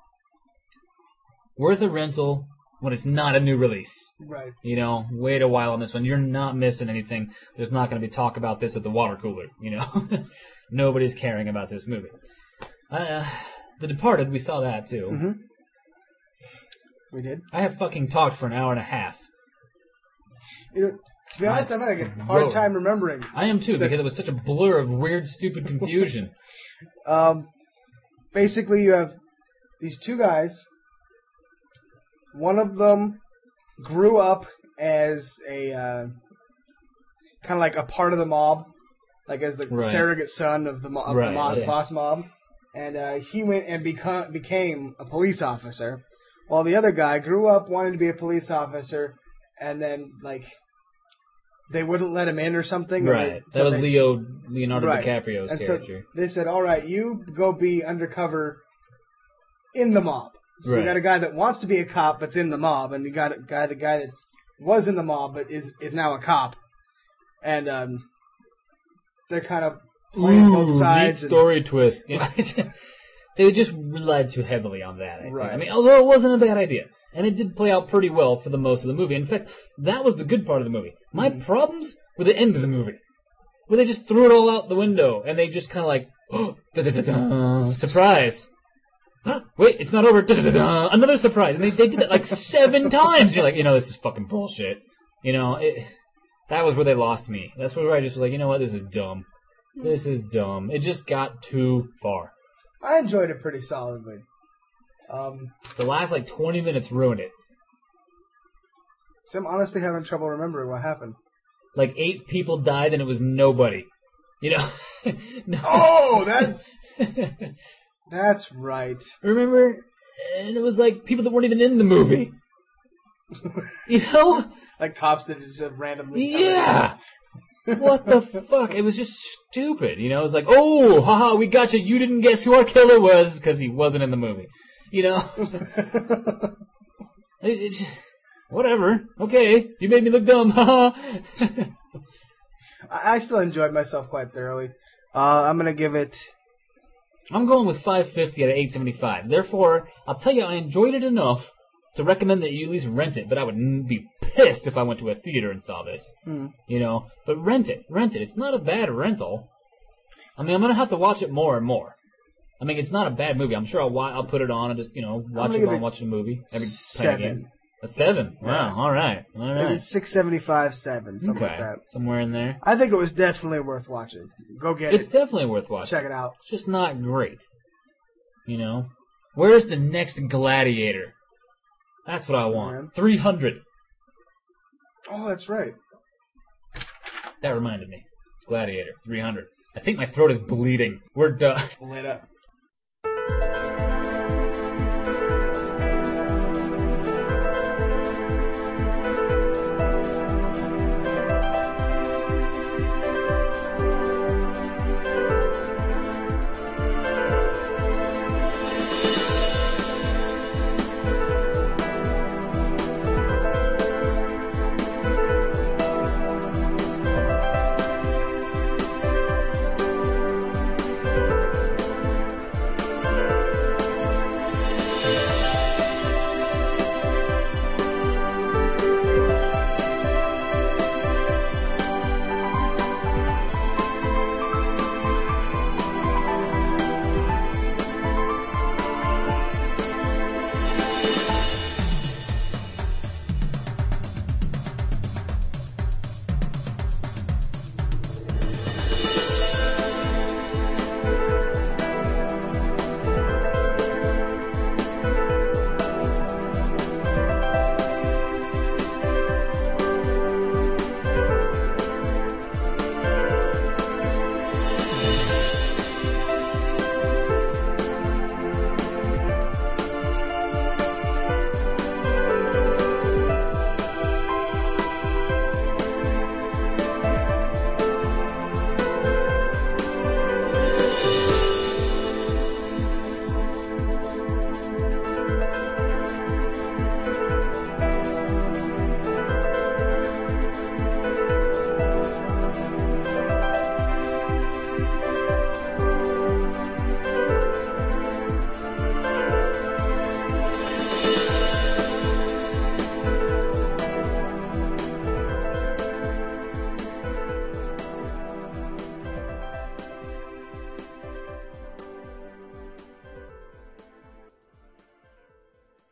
Worth a rental when it's not a new release. Right. Wait a while on this one. You're not missing anything. There's not going to be talk about this at the water cooler. Nobody's caring about this movie. The Departed, we saw that too. Mm-hmm. We did. I have fucking talked for an hour and a half. To be honest, I'm having a hard time remembering. I am too, because it was such a blur of weird, stupid confusion. Basically, you have these two guys. One of them grew up as a kind of like a part of the mob, like as the surrogate son of the boss mob, and he went and became a police officer. While the other guy grew up wanting to be a police officer, and then, they wouldn't let him in or something. Right. That was Leonardo DiCaprio's character. So they said, all right, you go be undercover in the mob. So you got a guy that wants to be a cop but's in the mob, and you got the guy that was in the mob but is now a cop. And they're kind of playing both sides. Neat story twist. They just relied too heavily on that, I think. I mean, although it wasn't a bad idea. And it did play out pretty well for the most of the movie. In fact, that was the good part of the movie. My problems were the end of the movie, where they just threw it all out the window, and they just kind of oh, surprise. Wait, it's not over. Another surprise. And they did that 7 times. You're like, this is fucking bullshit. That was where they lost me. That's where I just was like, you know what, this is dumb. This is dumb. It just got too far. I enjoyed it pretty solidly. The last 20 minutes ruined it. So I'm honestly having trouble remembering what happened. 8 people died and it was nobody. No. Oh, that's right. Remember? And it was people that weren't even in the movie. Like cops that just randomly. Yeah. What the fuck? It was just stupid. It was oh, haha, we got you. You didn't guess who our killer was because he wasn't in the movie. It just, whatever. Okay, you made me look dumb. Haha. I still enjoyed myself quite thoroughly. I'm going to give it... I'm going with 550 out of 875. Therefore, I'll tell you, I enjoyed it enough to recommend that you at least rent it, but I would be pissed if I went to a theater and saw this. But rent it. It's not a bad rental. I mean, I'm going to have to watch it more and more. I mean, it's not a bad movie. I'm sure I'll put it on and just, watch it while I'm watching a movie. 7. A 7? Wow, yeah. All right. Maybe 675, 7, something like that. Somewhere in there. I think it was definitely worth watching. Go get it. It's definitely worth watching. Check it out. It's just not great. Where's the next Gladiator? That's what I want. Man. 300. Oh, that's right. That reminded me. Gladiator, 300. I think my throat is bleeding. We're done. Lit up.